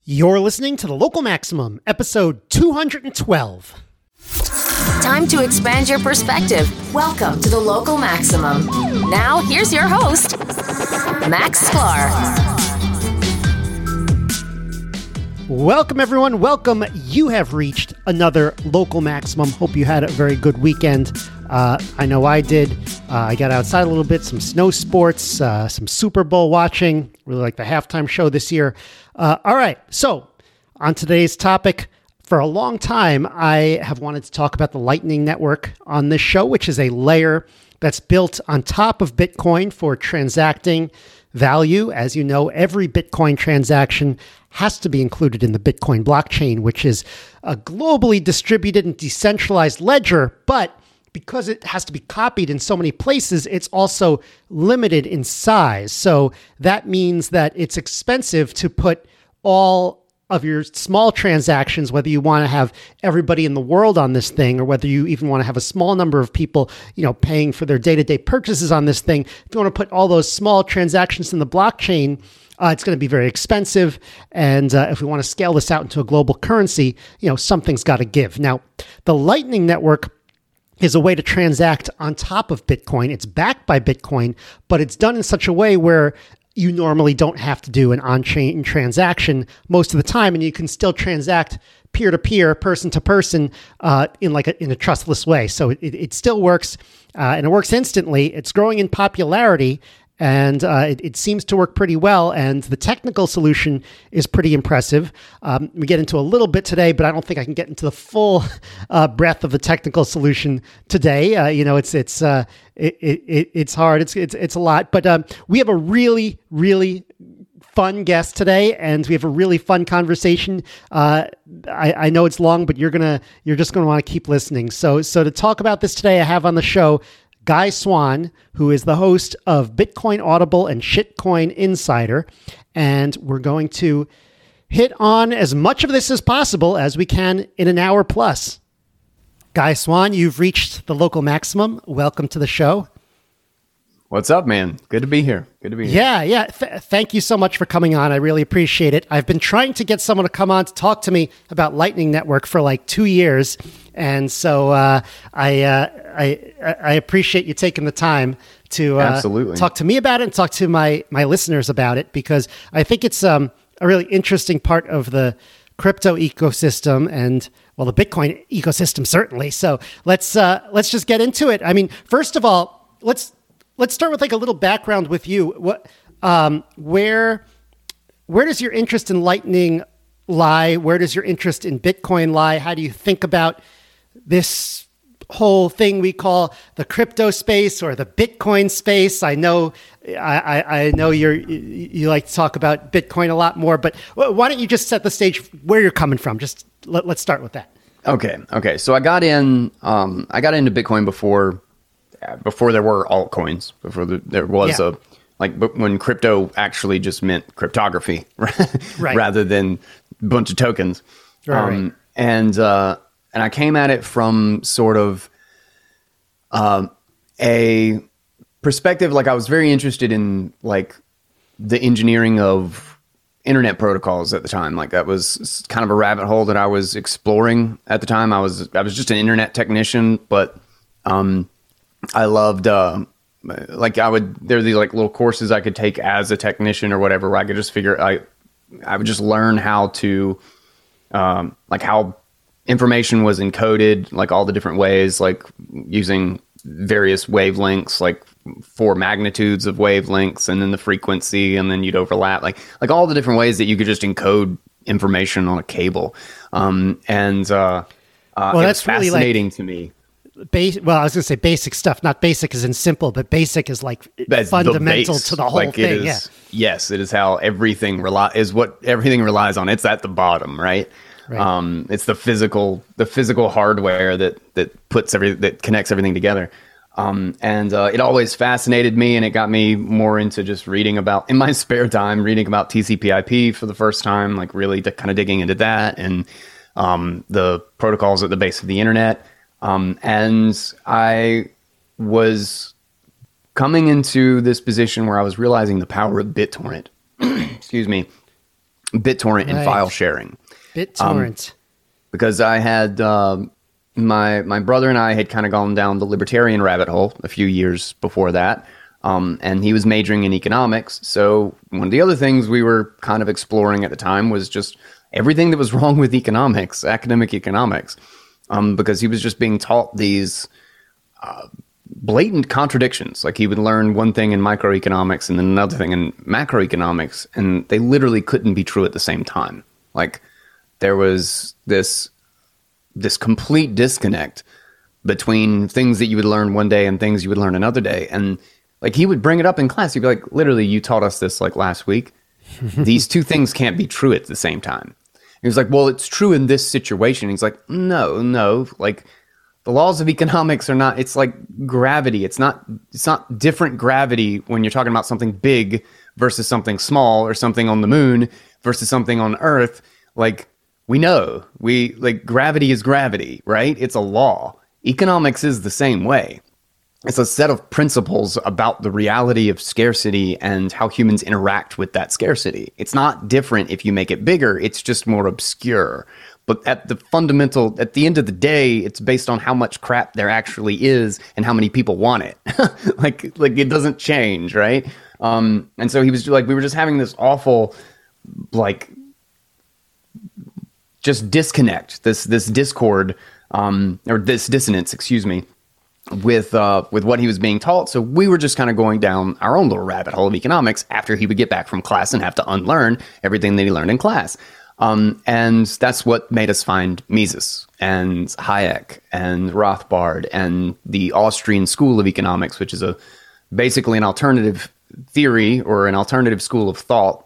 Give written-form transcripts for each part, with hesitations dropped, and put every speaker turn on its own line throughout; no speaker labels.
You're listening to The Local Maximum, episode 212.
Time to expand your perspective. Welcome to The Local Maximum. Now, here's your host, Max Sklar.
Welcome, everyone. Welcome. You have reached another Local Maximum. Hope you had a very good weekend. I know I did. I got outside a little bit, some snow sports, some Super Bowl watching. Really like the halftime show this year. All right. So on today's topic, for a long time, I have wanted to talk about the Lightning Network on this show, which is a layer that's built on top of Bitcoin for transacting value. As you know, every Bitcoin transaction has to be included in the Bitcoin blockchain, which is a globally distributed and decentralized ledger, but because it has to be copied in so many places, it's also limited in size. So that means that it's expensive to put all of your small transactions, whether you want to have everybody in the world on this thing, or whether you even want to have a small number of people, paying for their day-to-day purchases on this thing. If you want to put all those small transactions in the blockchain, it's going to be very expensive. And if we want to scale this out into a global currency, something's got to give. Now, the Lightning Network is a way to transact on top of Bitcoin. It's backed by Bitcoin, but it's done in such a way where you normally don't have to do an on-chain transaction most of the time, and you can still transact peer-to-peer, person-to-person in a trustless way. So it still works, and it works instantly. It's growing in popularity, and it seems to work pretty well, and the technical solution is pretty impressive. We get into a little bit today, but I don't think I can get into the full breadth of the technical solution today. It's hard. It's a lot, but we have a really, really fun guest today, and we have a really fun conversation. I know it's long, but you're just gonna want to keep listening. So to talk about this today, I have on the show Guy Swan, who is the host of Bitcoin Audible and Shitcoin Insider. And we're going to hit on as much of this as possible as we can in an hour plus. Guy Swan, you've reached the Local Maximum. Welcome to the show.
What's up, man? Good to be here.
Yeah. Thank you so much for coming on. I really appreciate it. I've been trying to get someone to come on to talk to me about Lightning Network for like 2 years. And so I appreciate you taking the time to talk to me about it and talk to my listeners about it, because I think it's a really interesting part of the crypto ecosystem and, well, the Bitcoin ecosystem certainly. So let's just get into it. I mean, first of all, let's start with like a little background with you. Where does your interest in Lightning lie? Where does your interest in Bitcoin lie? How do you think about this whole thing we call the crypto space or the Bitcoin space? I know you like to talk about Bitcoin a lot more, but why don't you just set the stage where you're coming from? Just let's start with that.
Okay. So I got into Bitcoin before there were altcoins, before there was when crypto actually just meant cryptography, right, rather than a bunch of tokens.
Right.
And I came at it from sort of a perspective, like I was very interested in like the engineering of internet protocols at the time. Like that was kind of a rabbit hole that I was exploring at the time. I was just an internet technician, but I loved there were these like little courses I could take as a technician or whatever, where I could just I would just learn how to like how information was encoded, like all the different ways, like using various wavelengths, like 4 magnitudes of wavelengths, and then the frequency, and then you'd overlap, like all the different ways that you could just encode information on a cable. Well,
that's
fascinating to me.
I was going to say basic stuff, not basic as in simple, but basic is like fundamental to the whole thing.
Yes, it is how everything everything relies on. It's at the bottom, right? It's the physical hardware that connects everything together. It always fascinated me, and it got me more into just in my spare time, reading about TCP/IP for the first time, like really kind of digging into that and the protocols at the base of the internet. And I was coming into this position where I was realizing the power of BitTorrent. Excuse me. BitTorrent and
Right.
file sharing.
BitTorrent.
Because I had my brother and I had kind of gone down the libertarian rabbit hole a few years before that, and he was majoring in economics. So one of the other things we were kind of exploring at the time was just everything that was wrong with economics, academic economics, because he was just being taught these blatant contradictions. Like he would learn one thing in microeconomics and then another thing in macroeconomics, and they literally couldn't be true at the same time. Like there was this complete disconnect between things that you would learn one day and things you would learn another day. And like he would bring it up in class. He'd be like, literally, you taught us this like last week. These two things can't be true at the same time. He was like, well, it's true in this situation. He's like, no, like the laws of economics are not, it's like gravity. It's not different gravity when you're talking about something big versus something small, or something on the moon versus something on Earth. Like we know, like gravity is gravity, right? It's a law. Economics is the same way. It's a set of principles about the reality of scarcity and how humans interact with that scarcity. It's not different if you make it bigger. It's just more obscure. But at the end of the day, it's based on how much crap there actually is and how many people want it. like it doesn't change, right? And so he was like, we were just having this awful, like, just disconnect, this discord, or this dissonance, excuse me, with what he was being taught. So we were just kind of going down our own little rabbit hole of economics after he would get back from class and have to unlearn everything that he learned in class. And that's what made us find Mises and Hayek and Rothbard and the Austrian School of Economics, which is basically an alternative theory or an alternative school of thought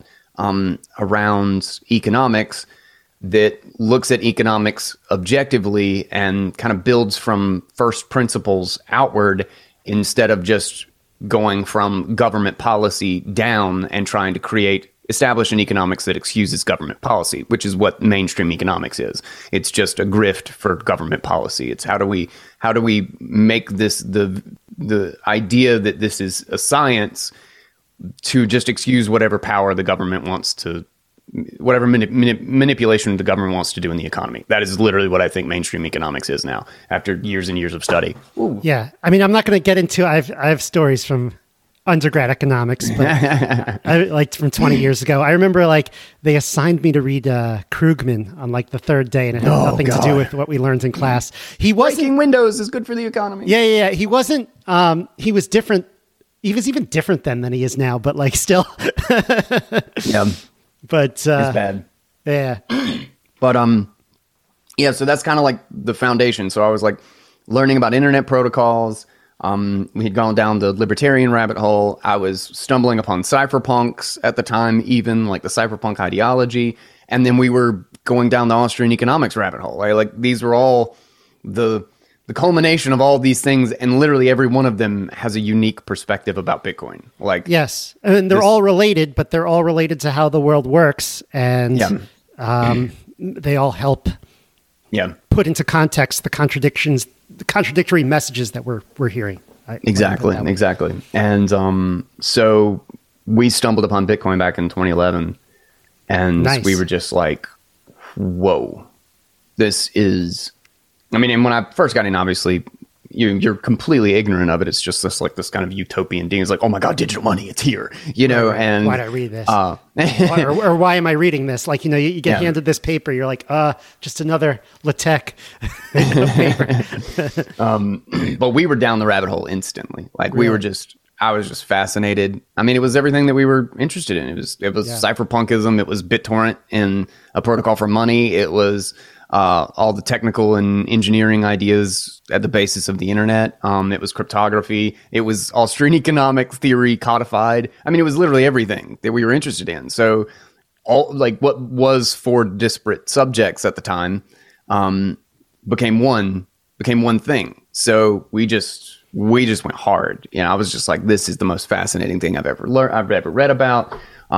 around economics that looks at economics objectively and kind of builds from first principles outward instead of just going from government policy down and trying to establish an economics that excuses government policy, which is what mainstream economics is. It's just a grift for government policy. It's how do we make this the idea that this is a science to just excuse whatever power the government wants to, whatever manipulation the government wants to do in the economy. That is literally what I think mainstream economics is now, after years and years of study. Ooh.
Yeah. I mean, I'm not going to get into, I have stories from undergrad economics, but from 20 years ago. I remember they assigned me to read Krugman on the third day, and it had nothing to do with what we learned in class. He wasn't,
breaking windows is good for the economy.
Yeah. He wasn't, he was different. He was even different then than he is now, but still.
Yeah.
But
it's bad.
Yeah.
But yeah, so that's kind of the foundation. So I was learning about internet protocols. We had gone down the libertarian rabbit hole. I was stumbling upon cypherpunks at the time, even the cypherpunk ideology. And then we were going down the Austrian economics rabbit hole. These were all the culmination of all these things, and literally every one of them has a unique perspective about Bitcoin.
Yes, and they're all related, but they're all related to how the world works, and they all help put into context the contradictory messages that we're hearing.
Exactly. And so we stumbled upon Bitcoin back in 2011, and we were just like, whoa, this is... I mean, and when I first got in, obviously, you're completely ignorant of it. It's just this kind of utopian thing. It's like, oh my God, digital money, it's here, and
why did I read this? or why am I reading this? You get handed this paper, you're like, just another LaTeX paper.
But we were down the rabbit hole instantly. I was just fascinated. I mean, it was everything that we were interested in. It was cypherpunkism. It was BitTorrent and a protocol for money. It was all the technical and engineering ideas at the basis of the internet. It was cryptography. It was Austrian economic theory codified. I mean, it was literally everything that we were interested in. So all what was 4 disparate subjects at the time became one thing. So we just went hard. I was just like, this is the most fascinating thing I've ever read about.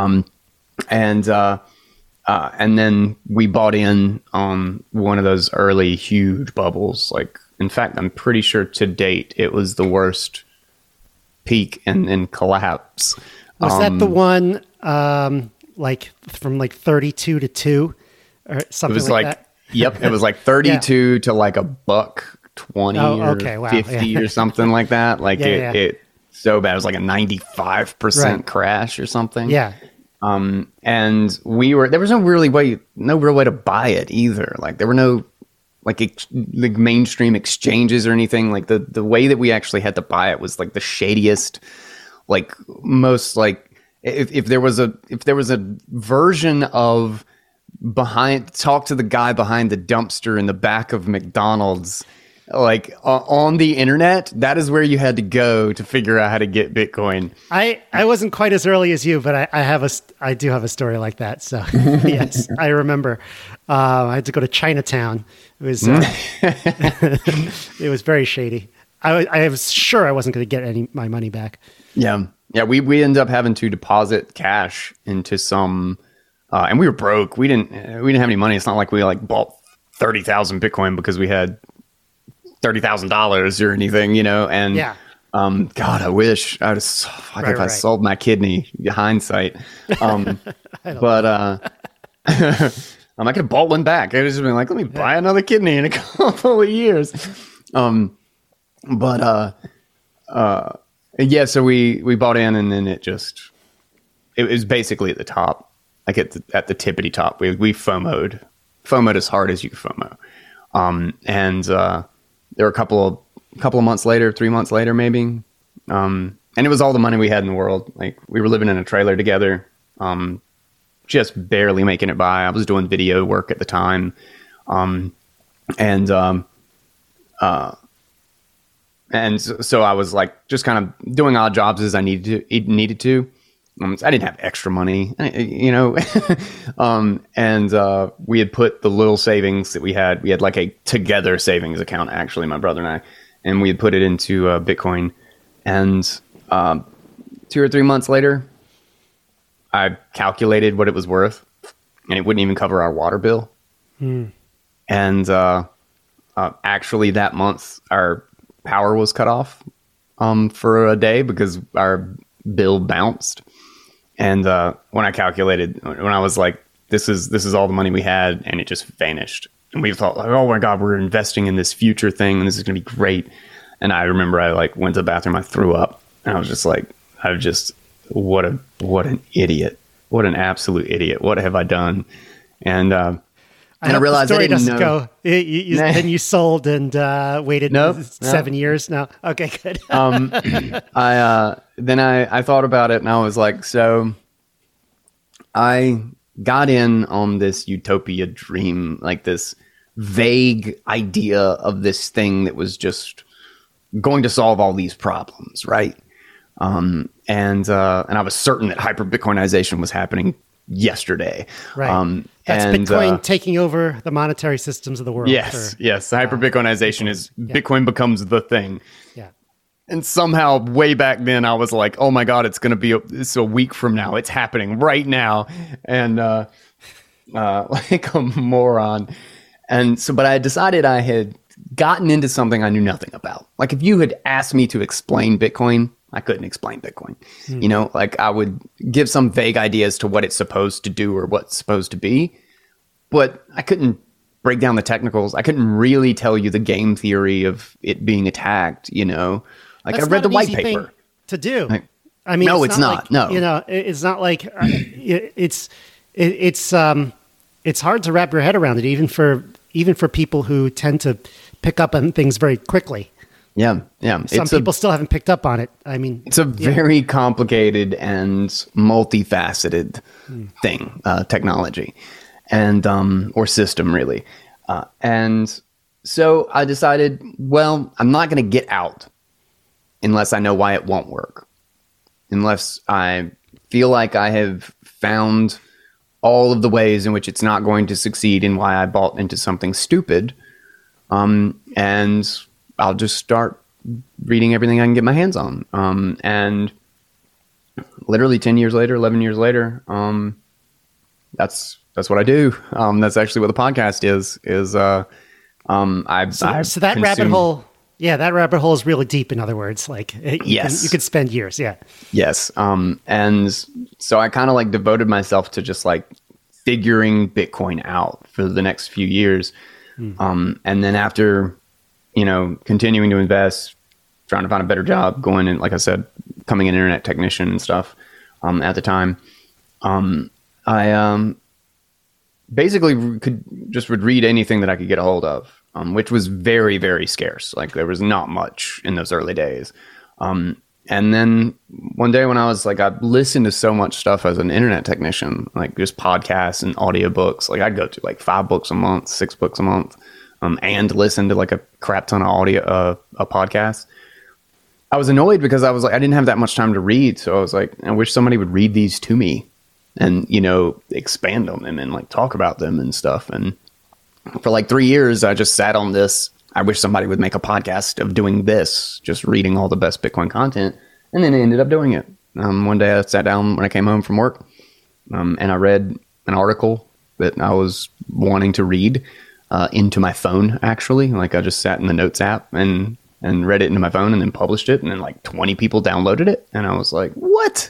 And then we bought in on one of those early huge bubbles. In fact, I'm pretty sure to date it was the worst peak and collapse.
Was that the one like from like 32 to 2 or something
It was
like
like
that?
Yep, it was like 32 to like $1.20 or 50 or something like that. Like it so bad. It was like a 95% crash or something.
Yeah.
And there was no real way to buy it either. Like there were no like mainstream exchanges or anything. Like the way that we actually had to buy it was like the shadiest, like most like if there was a version of talk to the guy behind the dumpster in the back of McDonald's, like on the internet, that is where you had to go to figure out how to get Bitcoin.
I wasn't quite as early as you, but I do have a story like that. So yes, I remember. I had to go to Chinatown. It was it was very shady. I was sure I wasn't going to get my money back.
Yeah. We ended up having to deposit cash into some, and we were broke. We didn't have any money. It's not like we like bought 30,000 Bitcoin because we had $30,000 or anything, and God, I wish I I sold my kidney. Hindsight, but I could have bought one back. I just been like, let me buy another kidney in a couple of years. So we bought in, and then it was basically at the top, like at the tippity top. We FOMO'd as hard as you could FOMO, there were a couple of months later, 3 months later, maybe. And it was all the money we had in the world. Like we were living in a trailer together, just barely making it by. I was doing video work at the time. So I was like, just kind of doing odd jobs as I needed to. I didn't have extra money, we had put the little savings that we had like a together savings account, actually, my brother and I, and we had put it into Bitcoin. And 2 or 3 months later, I calculated what it was worth, and it wouldn't even cover our water bill. And actually that month, our power was cut off for a day because our bill bounced. And when I calculated, when I was like, this is all the money we had, and it just vanished. And we thought, like, oh my God, we're investing in this future thing, and this is going to be great. And I remember I like went to the bathroom, I threw up, and I was just like, what an idiot. What an absolute idiot. What have I done? And I realized
the story
I didn't
doesn't
know.
go. Then you sold and waited 7 years. No. Okay, good.
I thought about it, and I was like, so I got in on this utopia dream, like this vague idea of this thing that was just going to solve all these problems, right? And I was certain that hyper Bitcoinization was happening yesterday.
Right. That's Bitcoin taking over the monetary systems of the world.
Yes. Hyper Bitcoinization is Bitcoin becomes the thing.
Yeah. And
somehow way back then I was like, oh my God, it's a week from now. It's happening right now. And like a moron. And so, but I decided I had gotten into something I knew nothing about. Like if you had asked me to explain Bitcoin, I couldn't explain Bitcoin. Like I would give some vague ideas to what it's supposed to do or what's supposed to be, but I couldn't break down the technicals. I couldn't really tell you the game theory of it being attacked, Like
that's
I read the white paper.
Thing to do.
I mean, no, it's not.
Like, no, it's not like it's hard to wrap your head around it, even for people who tend to pick up on things very quickly.
Yeah.
Some people still haven't picked up on it. I mean,
it's a very complicated and multifaceted thing, technology, and or system, really. And so I decided, well, I'm not going to get out unless I know why it won't work, unless I feel like I have found all of the ways in which it's not going to succeed and why I bought into something stupid. And I'll just start reading everything I can get my hands on. And literally 10 years later, 11 years later, that's what I do. That's actually what the podcast is so that rabbit hole
Yeah, that rabbit hole is really deep, in other words. Like, you could spend years, yeah.
Yes. And so I kind of like devoted myself to just like figuring Bitcoin out for the next few years. And then after, continuing to invest, trying to find a better job, going in, like I said, becoming an internet technician and stuff at the time, I basically would read anything that I could get a hold of. Which was very, very scarce. Like there was not much in those early days. And then one day when I was like, I listened to so much stuff as an internet technician, like just podcasts and audiobooks. Like I'd go to like 5 books a month, 6 books a month, and listen to like a crap ton of audio, a podcast. I was annoyed because I was like, I didn't have that much time to read. So I was like, I wish somebody would read these to me and, expand on them and like talk about them and stuff. And for like 3 years, I just sat on this. I wish somebody would make a podcast of doing this, just reading all the best Bitcoin content. And then I ended up doing it. One day I sat down when I came home from work and I read an article that I was wanting to read into my phone, actually. Like I just sat in the Notes app and read it into my phone and then published it. And then like 20 people downloaded it. And I was like, what?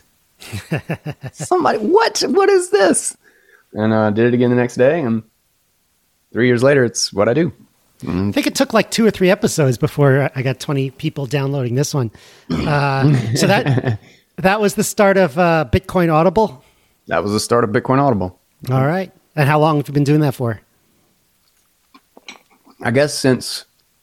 What is this? And I did it again the next day. And 3 years later, it's what I do.
I think it took like 2 or 3 episodes before I got 20 people downloading this one. So that was the start of Bitcoin Audible?
That was the start of Bitcoin Audible.
All right. And how long have you been doing that for?
I guess since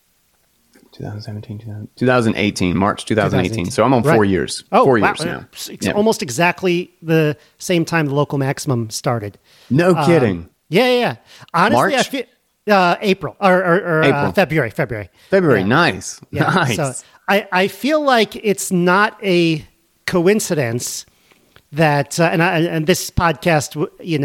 2018, March 2018. So I'm on 4 years.
Oh,
4 years now.
It's almost exactly the same time the Local Maximum started.
No kidding.
Yeah. Honestly,
March?
I feel April or
April.
February.
February,
Yeah.
nice.
Yeah.
Nice.
So I feel like it's not a coincidence that, and this podcast,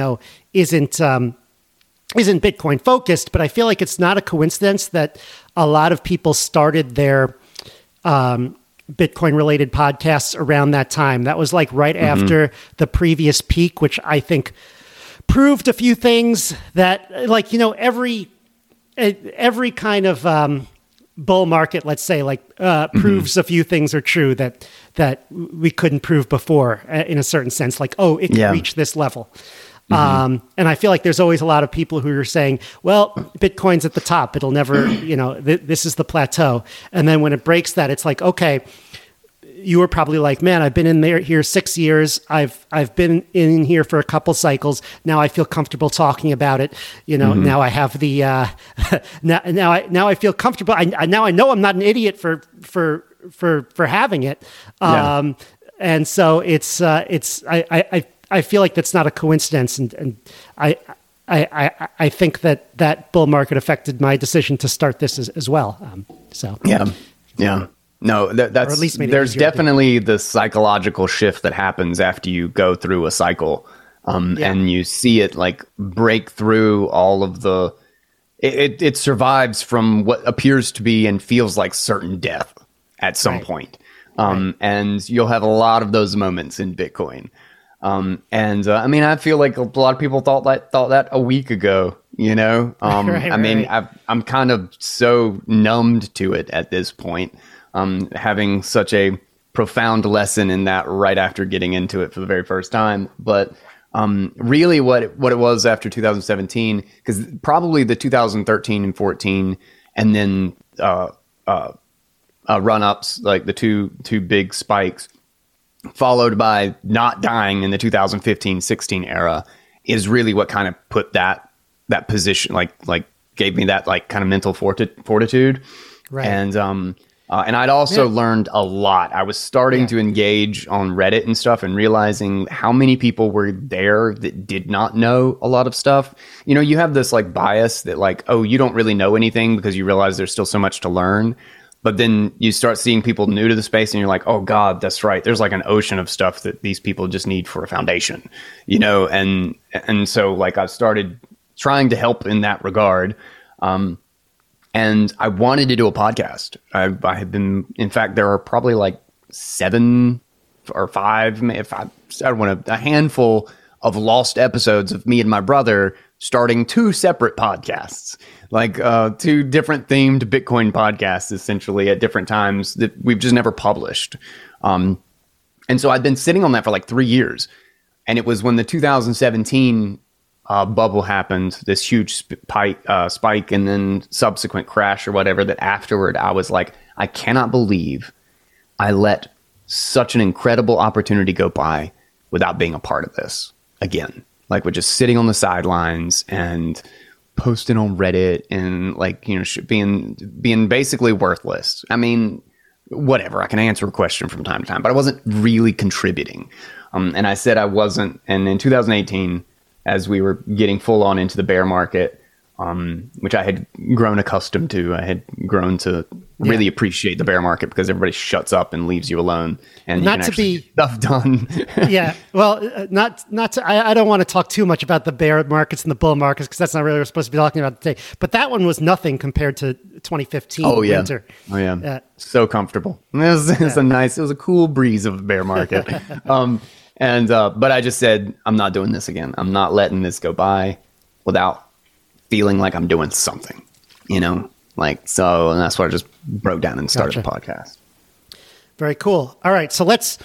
isn't Bitcoin focused, but I feel like it's not a coincidence that a lot of people started their Bitcoin related podcasts around that time. That was like right after the previous peak, which I think proved a few things that, like, every kind of bull market, let's say, like proves a few things are true that we couldn't prove before, in a certain sense, like, oh, it can reach this level. And I feel like there's always a lot of people who are saying, well, Bitcoin's at the top. It'll never, this is the plateau. And then when it breaks that, it's like, okay, you were probably like, man, I've been here 6 years. I've been in here for a couple cycles. Now I feel comfortable talking about it. Now I have the, now I feel comfortable. Now I know I'm not an idiot for having it. And so I feel like that's not a coincidence, and I think that bull market affected my decision to start this as well.
Yeah. No, that's, or at least there's definitely the psychological shift that happens after you go through a cycle, and you see it like break through all of the. It survives from what appears to be and feels like certain death at some point, and you'll have a lot of those moments in Bitcoin. I mean, I feel like a lot of people thought that a week ago, I'm kind of so numbed to it at this point, having such a profound lesson in that right after getting into it for the very first time. But, really what it was after 2017, because probably the 2013 and 14 and then, run-ups, like the two big spikes, followed by not dying in the 2015-16 era, is really what kind of put that position, like gave me that like kind of mental fortitude. Right. And I'd also learned a lot. I was starting to engage on Reddit and stuff and realizing how many people were there that did not know a lot of stuff. You have this like bias that like, oh, you don't really know anything because you realize there's still so much to learn. But then you start seeing people new to the space and you're like, oh God, that's right. There's like an ocean of stuff that these people just need for a foundation, and so like I started trying to help in that regard. And I wanted to do a podcast. I had been, in fact, there are probably like 7 or 5, a handful of lost episodes of me and my brother starting two separate podcasts, like two different themed Bitcoin podcasts, essentially at different times that we've just never published. And so I'd been sitting on that for like 3 years. And it was when the 2017 bubble happened, this huge spike and then subsequent crash or whatever, that afterward I was like, I cannot believe I let such an incredible opportunity go by without being a part of this again. Like, we're just sitting on the sidelines and posting on Reddit and like, you know, being basically worthless. I mean, whatever, I can answer a question from time to time, but I wasn't really contributing. And I said I wasn't. And in 2018, as we were getting full on into the bear market, which I had grown accustomed to, I had grown to really appreciate the bear market because everybody shuts up and leaves you alone, and
not
you can
to
actually
be
get stuff done.
Yeah, well, not to. I don't want to talk too much about the bear markets and the bull markets because that's not really what we're supposed to be talking about today. But that one was nothing compared to 2015 winter.
Oh yeah, so comfortable. It was a nice. It was a cool breeze of the bear market. But I just said, I'm not doing this again. I'm not letting this go by without feeling like I'm doing something, you know, like, so, and that's why I just broke down and started the podcast.
Very cool. All right. So let's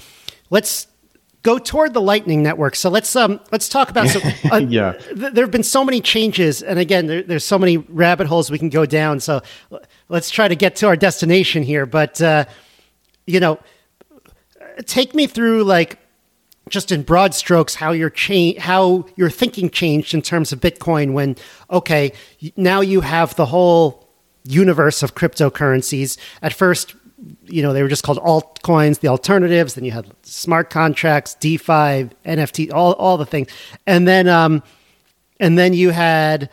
go toward the Lightning Network. So let's talk about, there have been so many changes, and again, there's so many rabbit holes we can go down. So let's try to get to our destination here. But, you know, take me through, like, just in broad strokes, how your thinking changed in terms of Bitcoin when, okay, now you have the whole universe of cryptocurrencies. At first, you know, they were just called altcoins, the alternatives. Then you had smart contracts, DeFi, NFT, all the things. And then you had,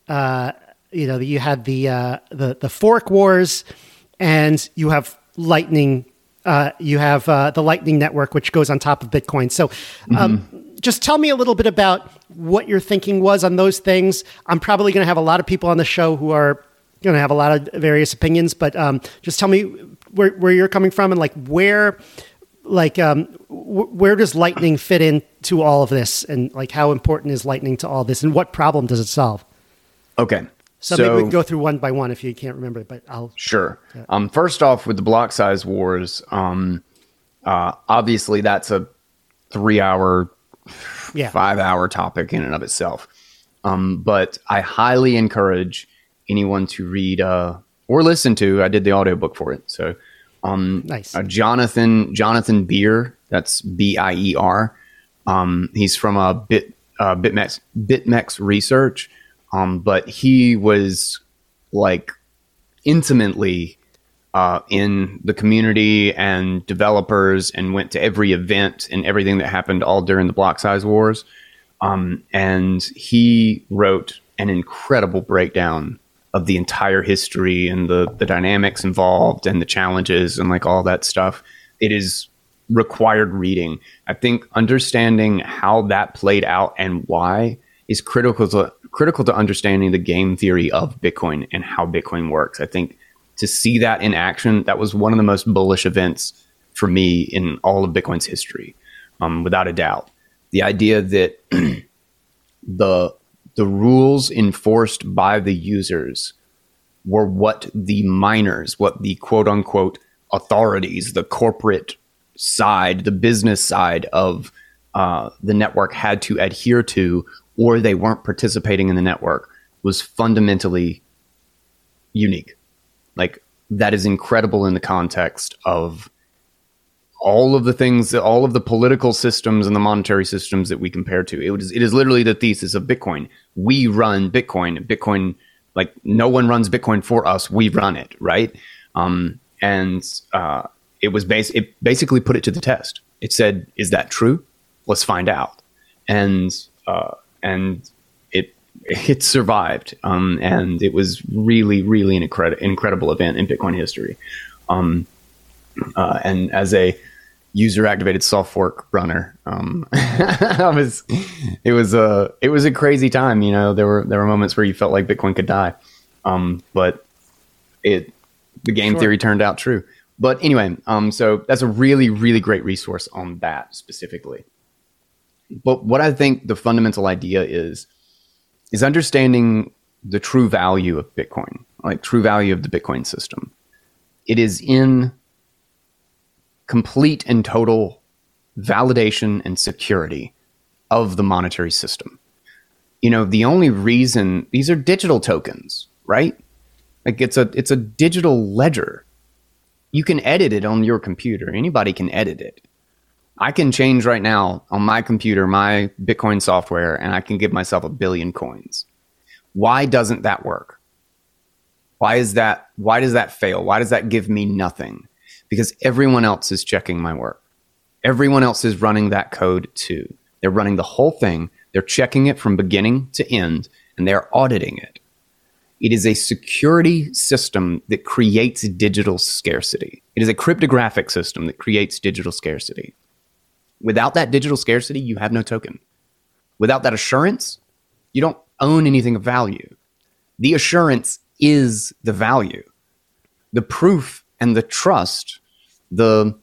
you had the fork wars, and you have Lightning. You have the Lightning Network, which goes on top of Bitcoin. So just tell me a little bit about what your thinking was on those things. I'm probably going to have a lot of people on the show who are going to have a lot of various opinions, but just tell me where you're coming from and like where does Lightning fit into all of this, and like how important is Lightning to all this, and what problem does it solve?
Okay.
So maybe we can go through one by one if you can't remember it, but I'll...
Sure. First off, with the block size wars, obviously that's a 3-hour, 5-hour topic in and of itself. But I highly encourage anyone to read or listen to, I did the audiobook for it. So
nice.
Jonathan Beer, that's Bier. He's from BitMEX Research. But he was like intimately in the community and developers, and went to every event and everything that happened all during the block size wars. And he wrote an incredible breakdown of the entire history and the dynamics involved and the challenges and like all that stuff. It is required reading. I think understanding how that played out and why is critical to understanding the game theory of Bitcoin and how Bitcoin works. I think to see that in action, that was one of the most bullish events for me in all of Bitcoin's history, without a doubt. The idea that the rules enforced by the users were what the miners, what the quote unquote authorities, the corporate side, the business side of the network had to adhere to, or they weren't participating in the network, was fundamentally unique. Like, that is incredible in the context of all of the things, all of the political systems and the monetary systems that we compare to. It is literally the thesis of Bitcoin. We run Bitcoin. Bitcoin, like, no one runs Bitcoin for us. We run it, right? It basically put it to the test. It said, "Is that true? Let's find out." And it survived, and it was really, really an incredible event in Bitcoin history. And as a user-activated soft fork runner, it was a crazy time. You know, there were moments where you felt like Bitcoin could die, but the game theory turned out true. But anyway, so that's a really, really great resource on that specifically. But what I think the fundamental idea is is understanding the true value of Bitcoin, like true value of the Bitcoin system. It is in complete and total validation and security of the monetary system. You know, the only reason, these are digital tokens, right? Like it's a digital ledger. You can edit it on your computer. Anybody can edit it. I can change right now on my computer, my Bitcoin software, and I can give myself 1 billion coins. Why doesn't that work? Why does that fail? Why does that give me nothing? Because everyone else is checking my work. Everyone else is running that code too. They're running the whole thing. They're checking it from beginning to end, and they're auditing it. It is a security system that creates digital scarcity. It is a cryptographic system that creates digital scarcity. Without that digital scarcity, you have no token. Without that assurance, you don't own anything of value. The assurance is the value. The proof and the trust, the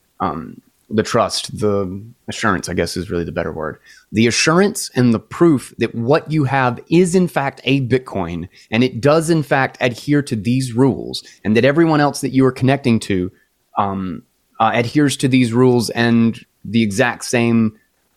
assurance, I guess is really the better word. The assurance and the proof that what you have is in fact a Bitcoin, and it does in fact adhere to these rules, and that everyone else that you are connecting to adheres to these rules and the exact same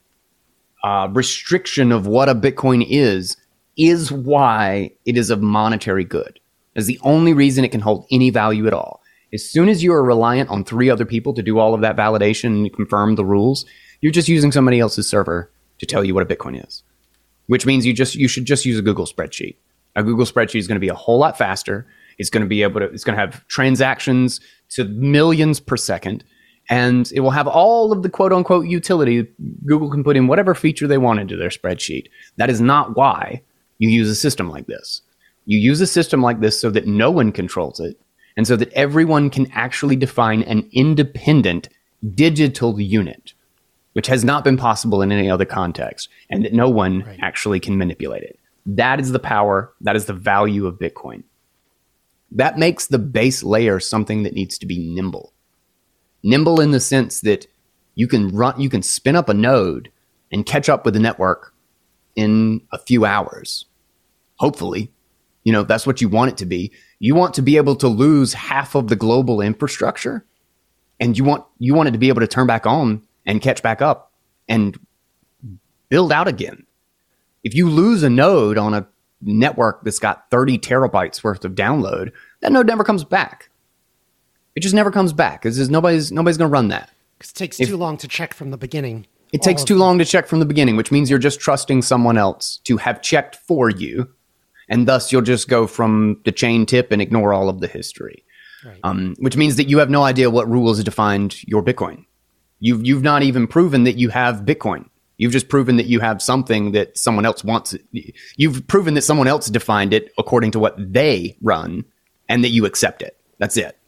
restriction of what a Bitcoin is why it is a monetary good. Is the only reason it can hold any value at all. As soon as you are reliant on 3 other people to do all of that validation and confirm the rules, you're just using somebody else's server to tell you what a Bitcoin is. Which means you should just use a Google spreadsheet. A Google spreadsheet is going to be a whole lot faster. It's going to have transactions to millions per second, and it will have all of the quote unquote utility. Google can put in whatever feature they want into their spreadsheet. That is not why you use a system like this. You use a system like this so that no one controls it, and so that everyone can actually define an independent digital unit, which has not been possible in any other context, and that no one actually can manipulate it. That is the power, that is the value of Bitcoin. That makes the base layer something that needs to be nimble. Nimble in the sense that you can spin up a node and catch up with the network in a few hours. Hopefully. You know, that's what you want it to be. You want to be able to lose half of the global infrastructure, and you want it to be able to turn back on and catch back up and build out again. If you lose a node on a network that's got 30 terabytes worth of download, that node never comes back. It just never comes back. Because nobody's going to run that.
Because it takes too long to check from the beginning.
It takes too long to check from the beginning, which means you're just trusting someone else to have checked for you. And thus you'll just go from the chain tip and ignore all of the history. Right. Which means that you have no idea what rules defined your Bitcoin. You've not even proven that you have Bitcoin. You've just proven that you have something that someone else wants. You've proven that someone else defined it according to what they run, and that you accept it. That's it.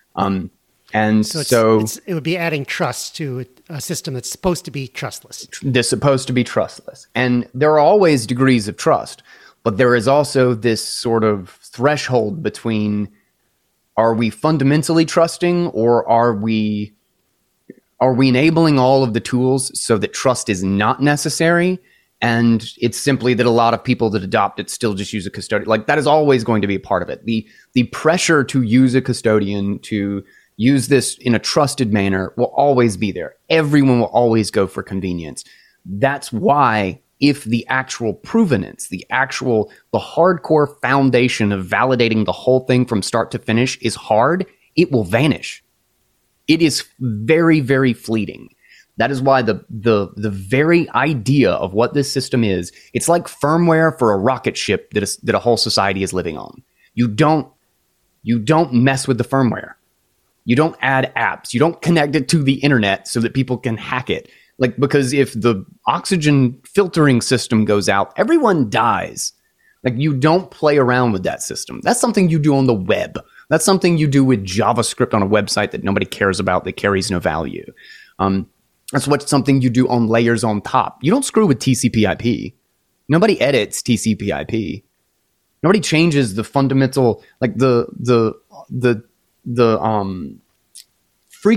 And so
it would be adding trust to a system that's supposed to be trustless.
That's supposed to be trustless. And there are always degrees of trust, but there is also this sort of threshold between, are we fundamentally trusting, or are we enabling all of the tools so that trust is not necessary? And it's simply that a lot of people that adopt it still just use a custodian. Like, that is always going to be a part of it. The pressure to use a custodian, to use this in a trusted manner, will always be there. Everyone will always go for convenience. That's why, if the actual provenance, the hardcore foundation of validating the whole thing from start to finish is hard, it will vanish. It is very, very fleeting. That is why the very idea of what this system is, it's like firmware for a rocket ship that a whole society is living on. You don't mess with the firmware. You don't add apps. You don't connect it to the internet so that people can hack it. Like, because if the oxygen filtering system goes out, everyone dies. Like, you don't play around with that system. That's something you do on the web. That's something you do with JavaScript on a website that nobody cares about, that carries no value. That's something you do on layers on top. You don't screw with TCP/IP. Nobody edits TCP/IP. Nobody changes the fundamental, like the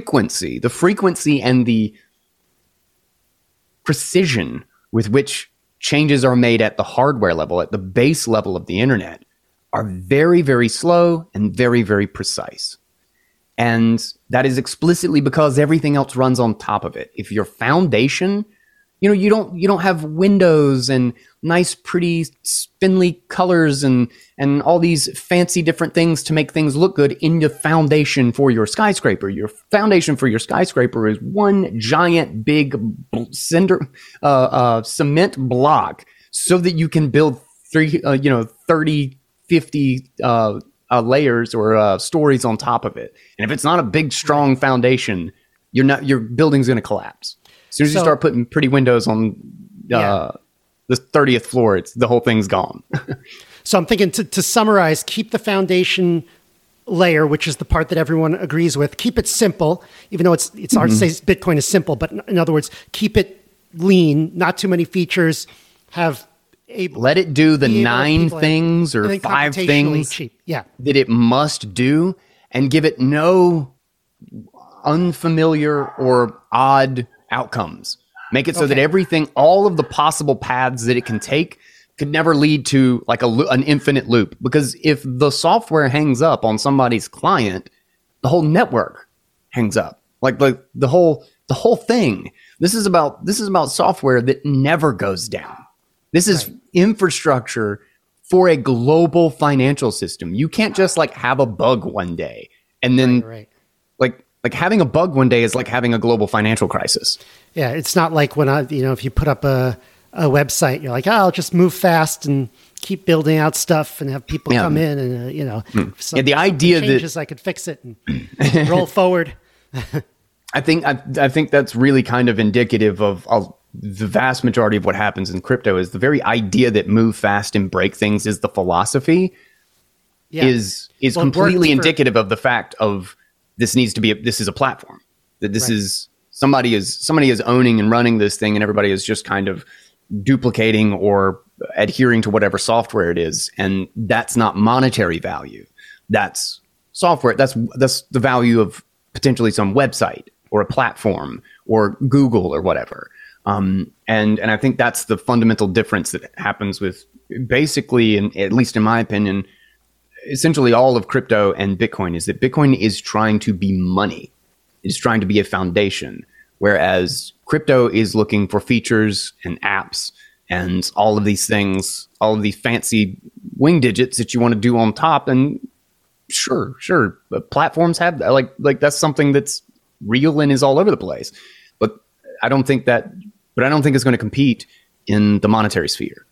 frequency and the precision with which changes are made at the hardware level, at the base level of the internet, are very, very slow and very, very precise. And that is explicitly because everything else runs on top of it. If your foundation, you don't have windows and nice, pretty, spindly colors and all these fancy different things to make things look good in the foundation for your skyscraper. Your foundation for your skyscraper is one giant big cement block so that you can build 30, 50 layers or stories on top of it. And if it's not a big, strong foundation, your building's going to collapse. As soon as you start putting pretty windows on the 30th floor, the whole thing's gone.
So I'm thinking to summarize, keep the foundation layer, which is the part that everyone agrees with. Keep it simple, even though it's hard to say Bitcoin is simple. But in other words, keep it lean, not too many features.
Let it do the 9 things or 5 things that it must do, and give it no unfamiliar or odd outcomes. Make it so that everything, all of the possible paths that it can take, could never lead to like an infinite loop. Because if the software hangs up on somebody's client, the whole network hangs up. Like the whole thing. This is about software that never goes down. This is infrastructure for a global financial system. You can't just like have a bug one day and then like having a bug one day is like having a global financial crisis. Yeah,
it's not like when if you put up a website, you're like, I'll just move fast and keep building out stuff and have people come in and
the idea
changes, I could fix it and roll forward.
I think that's really kind of indicative of the vast majority of what happens in crypto. Is the very idea that move fast and break things is the philosophy is completely indicative of the fact of this is a platform, that this is somebody is owning and running this thing, and everybody is just kind of duplicating or adhering to whatever software it is. And that's not monetary value. That's software. That's the value of potentially some website or a platform or Google or whatever. And I think that's the fundamental difference that happens with basically, and at least in my opinion, essentially all of crypto and Bitcoin, is that Bitcoin is trying to be money. It's trying to be a foundation, whereas crypto is looking for features and apps and all of these things, all of these fancy wing digits that you want to do on top. And sure, but platforms have like that's something that's real and is all over the place. But I don't think it's going to compete in the monetary sphere.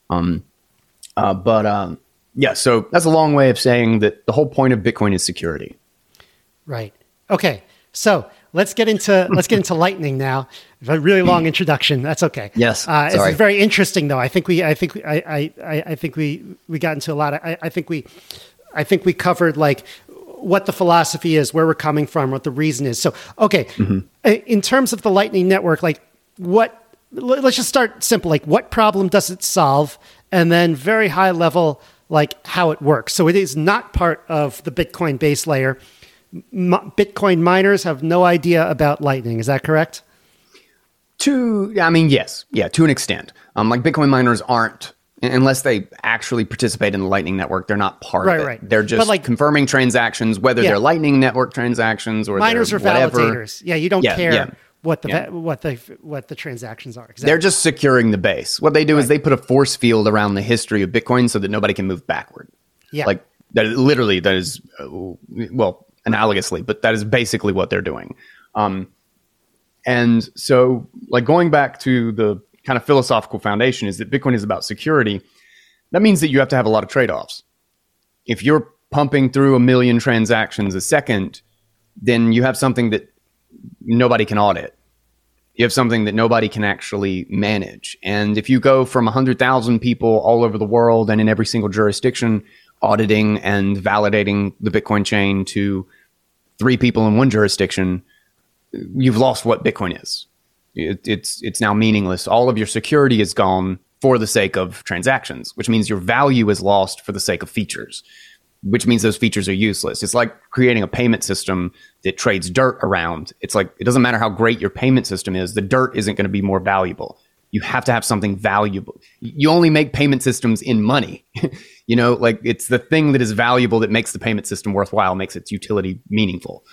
Yeah, so that's a long way of saying that the whole point of Bitcoin is security.
Right. Okay. So let's get into Lightning now. A really long introduction. That's okay.
Yes.
It's very interesting, though. I think we got into a lot of. I think we covered like what the philosophy is, where we're coming from, what the reason is. So okay, in terms of the Lightning Network, like let's just start simple. Like what problem does it solve, and then very high level, like how it works. So it is not part of the Bitcoin base layer. Bitcoin miners have no idea about Lightning. Is that correct?
Yes. Yeah, to an extent. Like Bitcoin miners aren't, unless they actually participate in the Lightning Network, they're not part of it. Right. They're just confirming transactions, whether they're Lightning Network transactions or
miners are
whatever.
Validators. Yeah, you don't care what the transactions are. Exactly.
They're just securing the base. What they do is they put a force field around the history of Bitcoin so that nobody can move backward. Yeah. Like that is analogously, but that is basically what they're doing. And so like going back to the kind of philosophical foundation is that Bitcoin is about security. That means that you have to have a lot of trade-offs. If you're pumping through 1 million transactions a second, then you have something that nobody can audit. You have something that nobody can actually manage. And if you go from 100,000 people all over the world and in every single jurisdiction auditing and validating the Bitcoin chain to 3 people in one jurisdiction, you've lost what Bitcoin is. It's now meaningless. All of your security is gone for the sake of transactions, which means your value is lost for the sake of features, which means those features are useless. It's like creating a payment system that trades dirt around. It's like, it doesn't matter how great your payment system is, the dirt isn't going to be more valuable. You have to have something valuable. You only make payment systems in money. Like it's the thing that is valuable that makes the payment system worthwhile, makes its utility meaningful.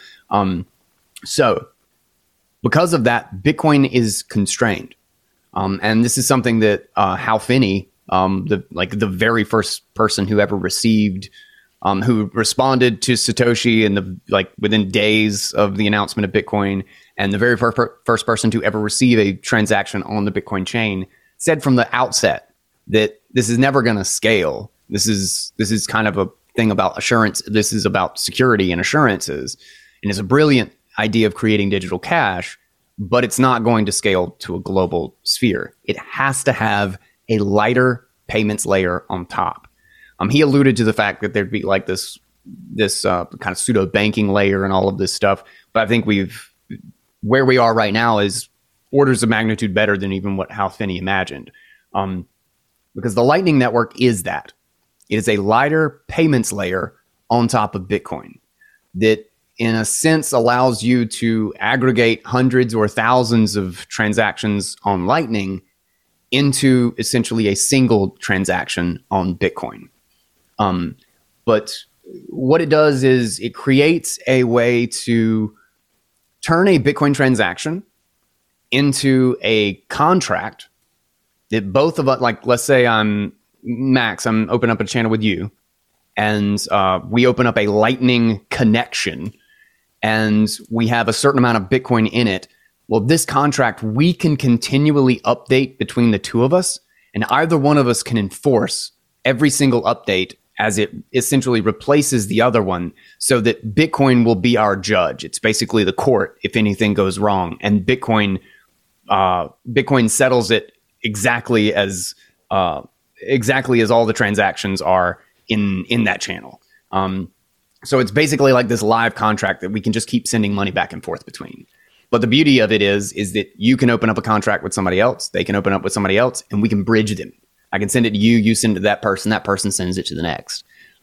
So because of that, Bitcoin is constrained. And this is something that Hal Finney, the very first person who ever received, who responded to Satoshi within days of the announcement of Bitcoin, and the very first person to ever receive a transaction on the Bitcoin chain, said from the outset that this is never going to scale. This is kind of a thing about assurance. This is about security and assurances, and it's a brilliant idea of creating digital cash, but it's not going to scale to a global sphere. It has to have a lighter payments layer on top. He alluded to the fact that there'd be like this kind of pseudo banking layer and all of this stuff, but I think where we are right now is orders of magnitude better than even what Hal Finney imagined, because the Lightning Network is that. It is a lighter payments layer on top of Bitcoin that, in a sense, allows you to aggregate hundreds or thousands of transactions on Lightning into essentially a single transaction on Bitcoin. But what it does is it creates a way to turn a Bitcoin transaction into a contract that both of us, like, let's say I'm Max, I'm open up a channel with you, and we open up a Lightning connection, and we have a certain amount of Bitcoin in it. Well, this contract, we can continually update between the two of us, and either one of us can enforce every single update as it essentially replaces the other one, so that Bitcoin will be our judge. It's basically the court if anything goes wrong, and Bitcoin settles it exactly as all the transactions are in that channel. So it's basically like this live contract that we can just keep sending money back and forth between. But the beauty of it is that you can open up a contract with somebody else, they can open up with somebody else, and we can bridge them. I can send it to you, you send it to that person sends it to the next.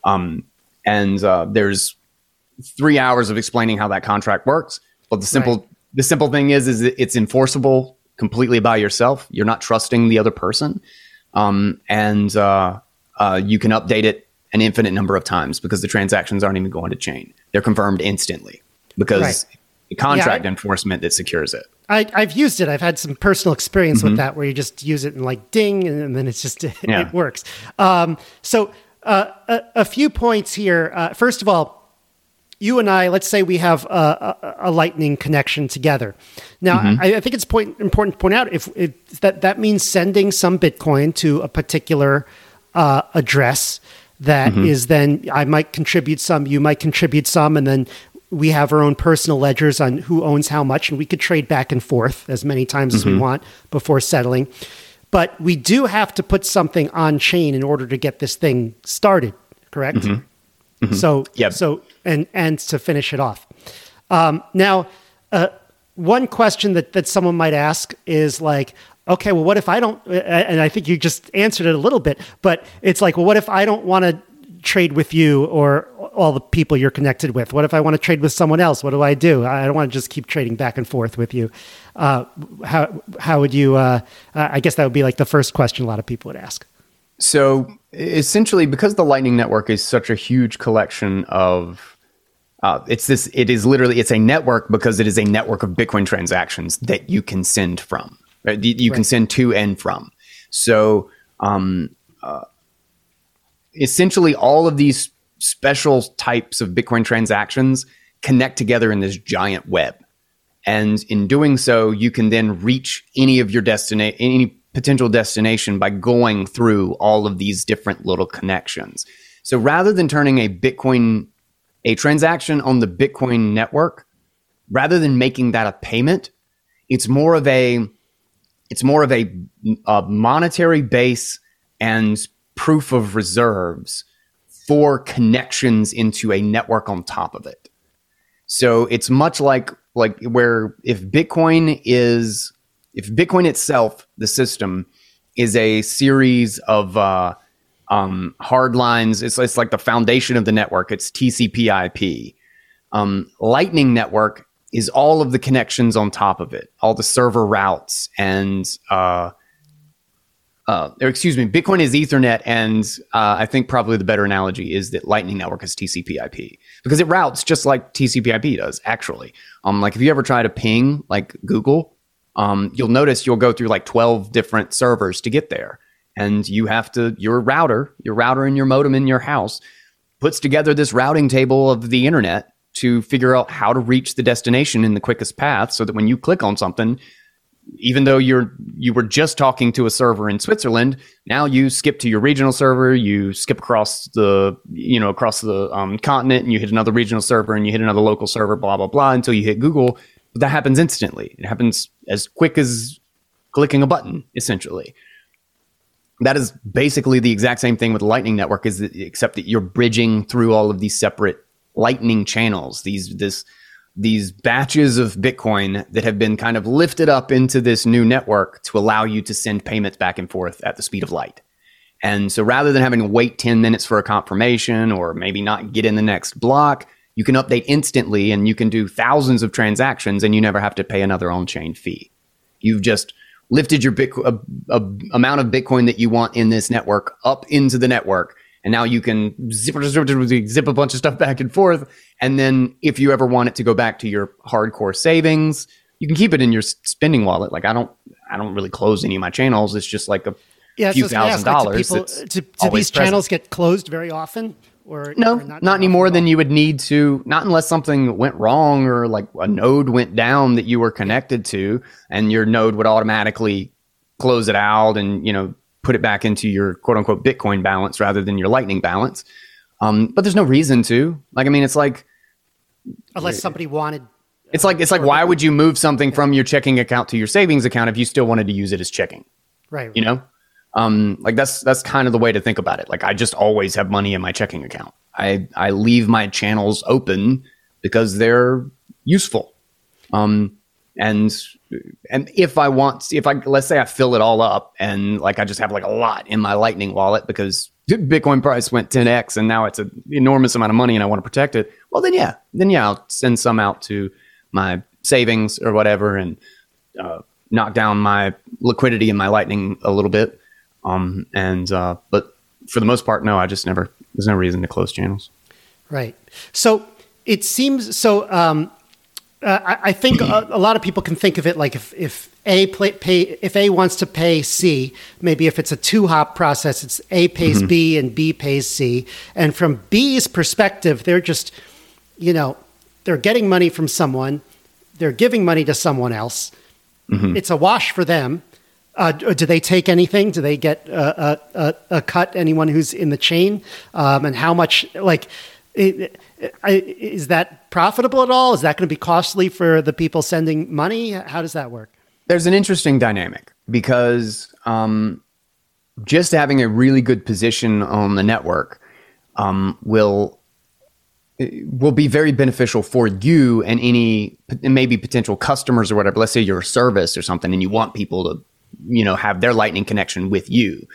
There's 3 hours of explaining how that contract works. But the simple thing is that it's enforceable completely by yourself. You're not trusting the other person. You can update it an infinite number of times because the transactions aren't even going to chain. They're confirmed instantly because the contract enforcement that secures it.
I've used it. I've had some personal experience with that where you just use it and like ding, and then it's just, it works. So a few points here. First of all, you and I, let's say we have a Lightning connection together. Now, I think it's important to point out if that means sending some Bitcoin to a particular address that is then, I might contribute some, you might contribute some, and then we have our own personal ledgers on who owns how much, and we could trade back and forth as many times as we want before settling. But we do have to put something on chain in order to get this thing started, correct? So and to finish it off. Now, one question that someone might ask is like, okay, well, what if I don't? And I think you just answered it a little bit, but it's like, well, what if I don't want to trade with you or all the people you're connected with? What if I want to trade with someone else? What do? I don't want to just keep trading back and forth with you. How would you? I guess that would be like the first question a lot of people would ask.
So essentially, because the Lightning Network is such a huge collection of, it's a network because it is a network of Bitcoin transactions that you can send from, right? You can send to and from. So essentially all of these special types of Bitcoin transactions connect together in this giant web. And in doing so, you can then reach any of your any potential destination by going through all of these different little connections. So rather than turning a transaction on the Bitcoin network, rather than making that a payment, it's more of a monetary base and proof of reserves for connections into a network on top of it. So it's much like where if Bitcoin itself, the system, is a series of hard lines. It's like the foundation of the network. It's TCP/IP. Lightning Network is all of the connections on top of it, all the server routes and Bitcoin is Ethernet, and I think probably the better analogy is that Lightning Network is TCP/IP because it routes just like TCP/IP does. Actually, like if you ever try to ping like Google, you'll notice you'll go through like 12 different servers to get there, and you have to your router and your modem in your house puts together this routing table of the internet to figure out how to reach the destination in the quickest path, so that when you click on something, even though you were just talking to a server in Switzerland, now you skip to your regional server, you skip across the continent, and you hit another regional server, and you hit another local server, blah blah blah, until you hit Google. But that happens instantly. It happens as quick as clicking a button, essentially. That is basically the exact same thing with the Lightning Network, except that you're bridging through all of these separate Lightning channels. These batches of Bitcoin that have been kind of lifted up into this new network to allow you to send payments back and forth at the speed of light. And so rather than having to wait 10 minutes for a confirmation or maybe not get in the next block, you can update instantly and you can do thousands of transactions and you never have to pay another on-chain fee. You've just lifted your amount of Bitcoin that you want in this network up into the network. And now you can zip a bunch of stuff back and forth. And then if you ever want it to go back to your hardcore savings, you can keep it in your spending wallet. Like I don't really close any of my channels. It's just like a few $1,000s.
Do these channels get closed very often?
No, not any more than you would need to, not unless something went wrong or like a node went down that you were connected to, and your node would automatically close it out and, put it back into your quote unquote Bitcoin balance rather than your Lightning balance. But there's no reason to. It's like,
unless somebody wanted.
It's like why would you move something from your checking account to your savings account if you still wanted to use it as checking?
Right.
That's kind of the way to think about it. Like I just always have money in my checking account. I leave my channels open because they're useful. And if let's say I fill it all up and like I just have like a lot in my Lightning wallet because Bitcoin price went 10x and now it's an enormous amount of money and I want to protect it. Well, then yeah, I'll send some out to my savings or whatever and knock down my liquidity in my Lightning a little bit. But for the most part, no, there's no reason to close channels.
Right. So it seems I think a lot of people can think of it like if A wants to pay C, maybe if it's a 2-hop process, it's A pays B and B pays C. And from B's perspective, they're just, they're getting money from someone, they're giving money to someone else. Mm-hmm. It's a wash for them. Do they take anything? Do they get a cut? Anyone who's in the chain? And how much? Is that profitable at all? Is that going to be costly for the people sending money? How does that work? There's
an interesting dynamic because just having a really good position on the network will be very beneficial for you and any maybe potential customers or whatever. Let's say you're a service or something and you want people to have their Lightning connection with you.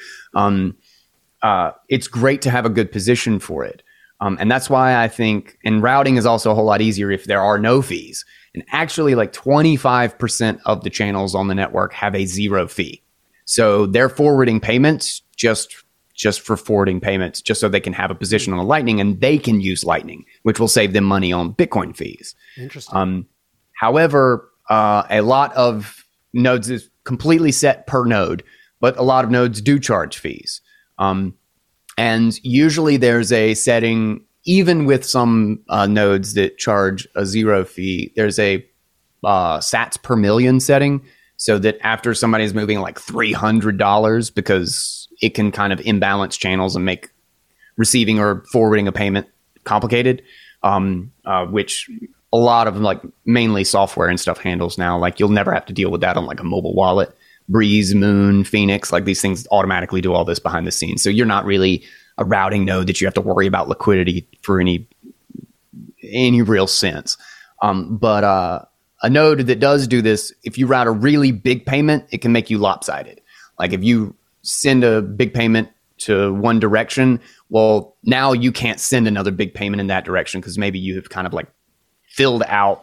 It's great to have a good position for it. And that's why I think, and routing is also a whole lot easier if there are no fees. And actually like 25% of the channels on the network have a 0 fee. So they're forwarding payments just for forwarding payments, just so they can have a position on the Lightning and they can use Lightning, which will save them money on Bitcoin fees.
Interesting.
However, a lot of nodes is completely set per node, but a lot of nodes do charge fees. And usually there's a setting, even with some nodes that charge a 0 fee, there's a sats per million setting, so that after somebody's moving like $300, because it can kind of imbalance channels and make receiving or forwarding a payment complicated, which a lot of like mainly software and stuff handles now. Like you'll never have to deal with that on like a mobile wallet. Breeze, Moon, Phoenix, like these things automatically do all this behind the scenes. So you're not really a routing node that you have to worry about liquidity for any real sense. But a node that does do this, if you route a really big payment, it can make you lopsided. Like if you send a big payment to one direction, well, now you can't send another big payment in that direction because maybe you have kind of like filled out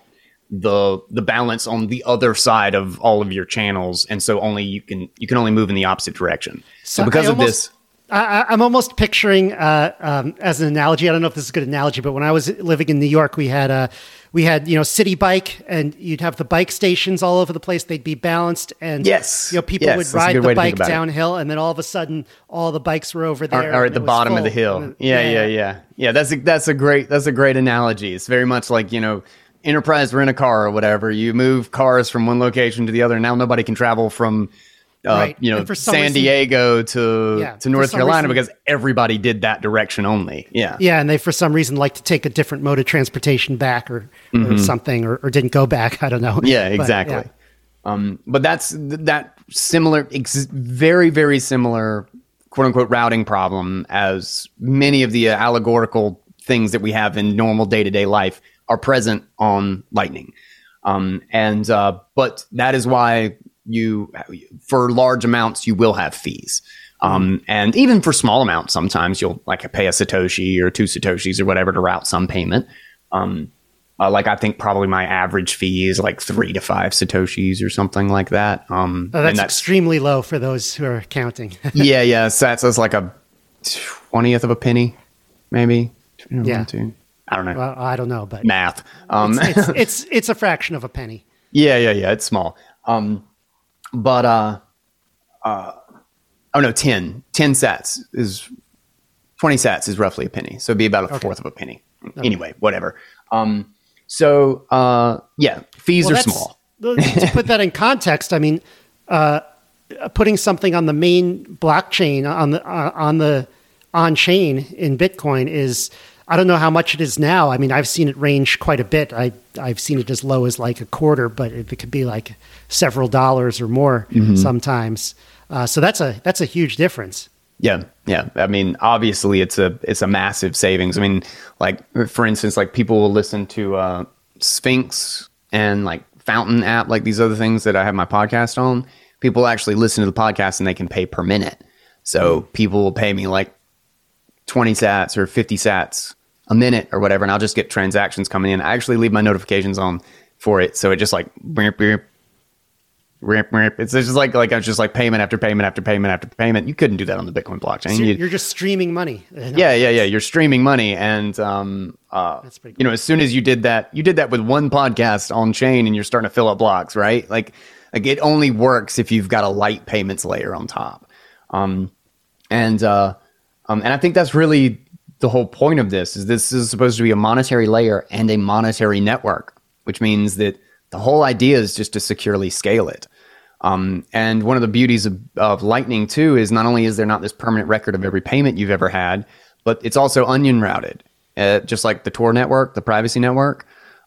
the balance on the other side of all of your channels, and so only you can only move in the opposite direction. So because of this.
I'm almost picturing, as an analogy, I don't know if this is a good analogy, but when I was living in New York, we had City Bike, and you'd have the bike stations all over the place. They'd be balanced, and people would ride the bike downhill, and then all of a sudden, all the bikes were over there,
or at the bottom of the hill. Yeah. That's a great analogy. It's very much like, Enterprise Rent-A-Car or whatever. You move cars from one location to the other. Now nobody can travel from San Diego to North Carolina because everybody did that direction only. Yeah.
And they, for some reason, like to take a different mode of transportation back or something, or didn't go back. I don't know.
Yeah, exactly. But that's that similar, very, very similar, quote unquote, routing problem as many of the allegorical things that we have in normal day-to-day life are present on Lightning. But that is why for large amounts, you will have fees. And even for small amounts, sometimes you'll pay a Satoshi or 2 Satoshis or whatever to route some payment. I think probably my average fee is 3 to 5 Satoshis or something like that.
That's extremely low for those who are counting.
yeah. So that's like a 20th of a penny, maybe.
Yeah.
I don't know.
Well, I don't know, but
math.
It's a fraction of a penny.
Yeah. It's small. 10 sats is 20 sats is roughly a penny. So it'd be about a fourth of a penny. Okay. Anyway, whatever. Fees are small.
To put that in context, I mean, putting something on the main blockchain on chain in Bitcoin is, I don't know how much it is now. I mean, I've seen it range quite a bit. I've seen it as low as a quarter, but it could be several dollars or more sometimes. So that's a huge difference.
Yeah. I mean, obviously it's a massive savings. I mean, for instance, people will listen to Sphinx and Fountain app, these other things that I have my podcast on. People actually listen to the podcast and they can pay per minute. So people will pay me 20 sats or 50 sats a minute or whatever, and I'll just get transactions coming in. I actually leave my notifications on for it, so it just it's just payment after payment after payment after payment. You couldn't do that on the Bitcoin blockchain.
So you're just streaming money.
Yeah. You're streaming money, and that's pretty cool. As soon as you did that with one podcast on chain, and you're starting to fill up blocks, right? It only works if you've got a light payments layer on top, and I think that's really the whole point of this. This is supposed to be a monetary layer and a monetary network, which means that the whole idea is just to securely scale it. And one of the beauties of Lightning too is not only is there not this permanent record of every payment you've ever had, but it's also onion routed, just like the Tor network, the privacy network.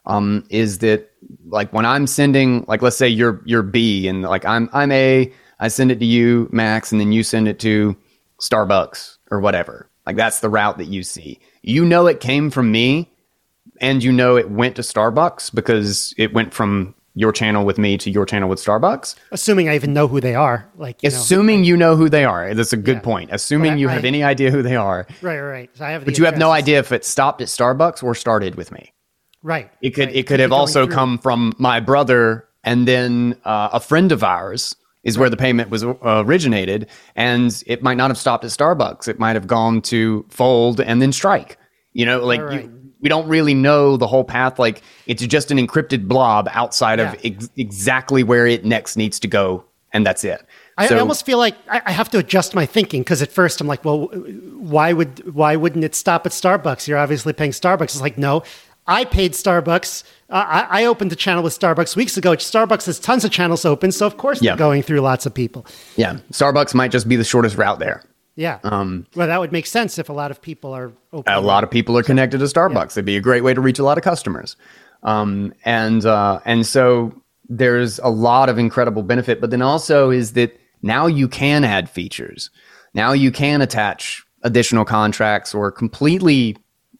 Is that when I'm sending, let's say you're B and I'm A, I send it to you, Max, and then you send it to Starbucks or whatever. That's the route that you see. It came from me, and it went to Starbucks because it went from your channel with me to your channel with Starbucks.
Assuming I even know who they are.
Assuming you know who they are. That's a good point. Assuming you have any idea who they are.
Right. So
but you have no idea if it stopped at Starbucks or started with me.
Right.
It could have also come from my brother, and then a friend of ours is where the payment was originated, and it might not have stopped at Starbucks. It might have gone to Fold and then Strike. We don't really know the whole path. It's just an encrypted blob outside of exactly where it next needs to go, and that's it.
I almost feel like I have to adjust my thinking, because at first I'm like, well, why wouldn't it stop at Starbucks? You're obviously paying Starbucks. It's no. I paid Starbucks. I opened a channel with Starbucks weeks ago. Starbucks has tons of channels open, so of course they're going through lots of people.
Yeah, Starbucks might just be the shortest route there.
Yeah. Well, that would make sense if a lot of people are open.
A lot of people are connected to Starbucks. Yeah. It'd be a great way to reach a lot of customers. And so there's a lot of incredible benefit. But then also is that now you can add features. Now you can attach additional contracts or completely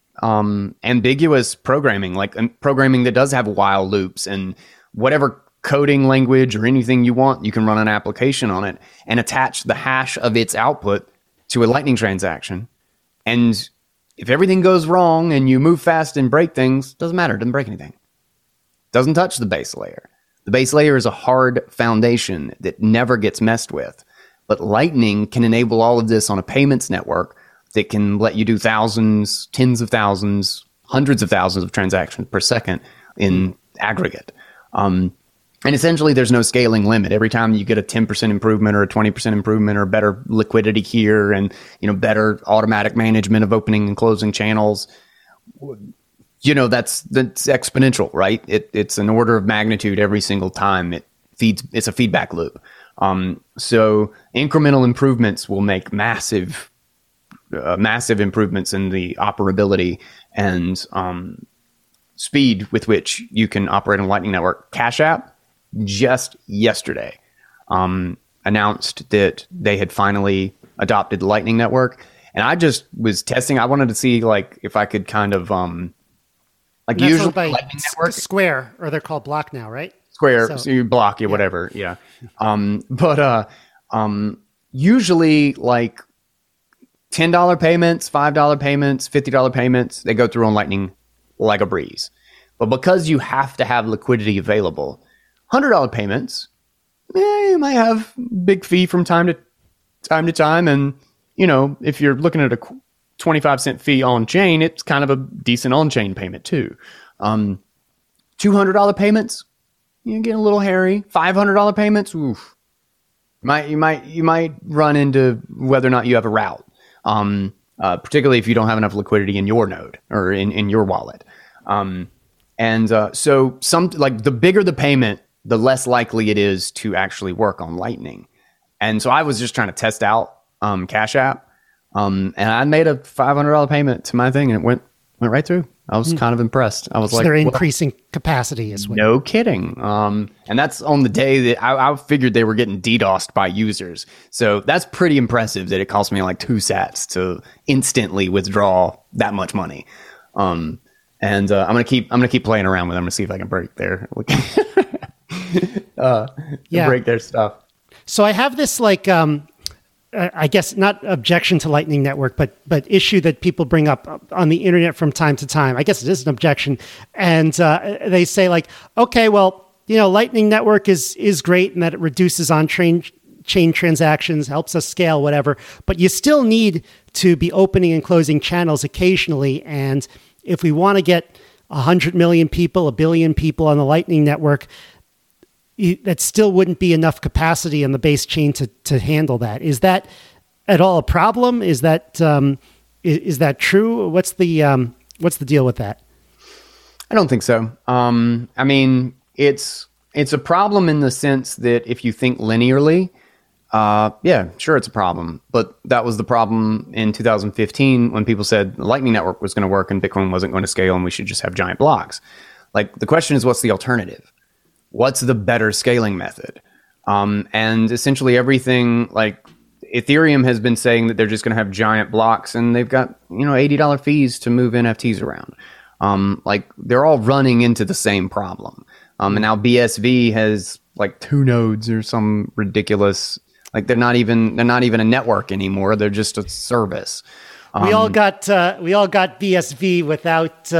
ambiguous programming, programming that does have while loops and whatever coding language or anything you want, you can run an application on it and attach the hash of its output to a Lightning transaction. And if everything goes wrong and you move fast and break things, doesn't matter. It doesn't break anything. Doesn't touch the base layer. The base layer is a hard foundation that never gets messed with. But Lightning can enable all of this on a payments network that can let you do thousands, tens of thousands, hundreds of thousands of transactions per second in aggregate. And essentially, there's no scaling limit. Every time you get a 10% improvement or a 20% improvement or better liquidity here and, better automatic management of opening and closing channels, that's exponential, right? It's an order of magnitude every single time. It's a feedback loop. So incremental improvements will make massive improvements in the operability and speed with which you can operate on Lightning Network. Cash App just yesterday announced that they had finally adopted the Lightning Network, and I just was testing. I wanted to see if I could kind of usually Lightning Network
Square, or they're called Block now, right?
Square, so you block, whatever, yeah. But usually $10 payments, $5 payments, $50 payments, they go through on Lightning like a breeze. But because you have to have liquidity available, $100 payments, you might have big fee from time to time. And, if you're looking at a 25-cent fee on chain, it's kind of a decent on chain payment too. $200 payments, you get a little hairy. $500 payments, oof. You might run into whether or not you have a route. Particularly if you don't have enough liquidity in your node or in your wallet. So the bigger the payment, the less likely it is to actually work on Lightning. And so I was just trying to test out Cash App. And I made a $500 payment to my thing and it went right through. I was kind of impressed. I was
so they're increasing capacity as well.
No kidding. And that's on the day that I figured they were getting DDoSed by users. So that's pretty impressive that it cost me 2 sats to instantly withdraw that much money. I'm gonna keep playing around with them to see if I can break their break their stuff.
So I have this I guess not objection to Lightning Network, but issue that people bring up on the internet from time to time. I guess it is an objection, and they say okay, well, Lightning Network is great in that it reduces on-chain transactions, helps us scale, whatever. But you still need to be opening and closing channels occasionally, and if we want to get 100 million people, 1 billion people on the Lightning Network, that still wouldn't be enough capacity on the base chain to handle that. Is that at all a problem? Is that true? What's the deal with that?
I don't think so. I mean, it's a problem in the sense that if you think linearly, yeah, sure, it's a problem. But that was the problem in 2015 when people said the Lightning Network was going to work and Bitcoin wasn't going to scale and we should just have giant blocks. The question is, what's the alternative? What's the better scaling method? And essentially everything, Ethereum has been saying that they're just going to have giant blocks and they've got, $80 fees to move NFTs around. They're all running into the same problem. And now BSV has 2 nodes or some ridiculous, they're not even a network anymore. They're just a service.
We all got BSV without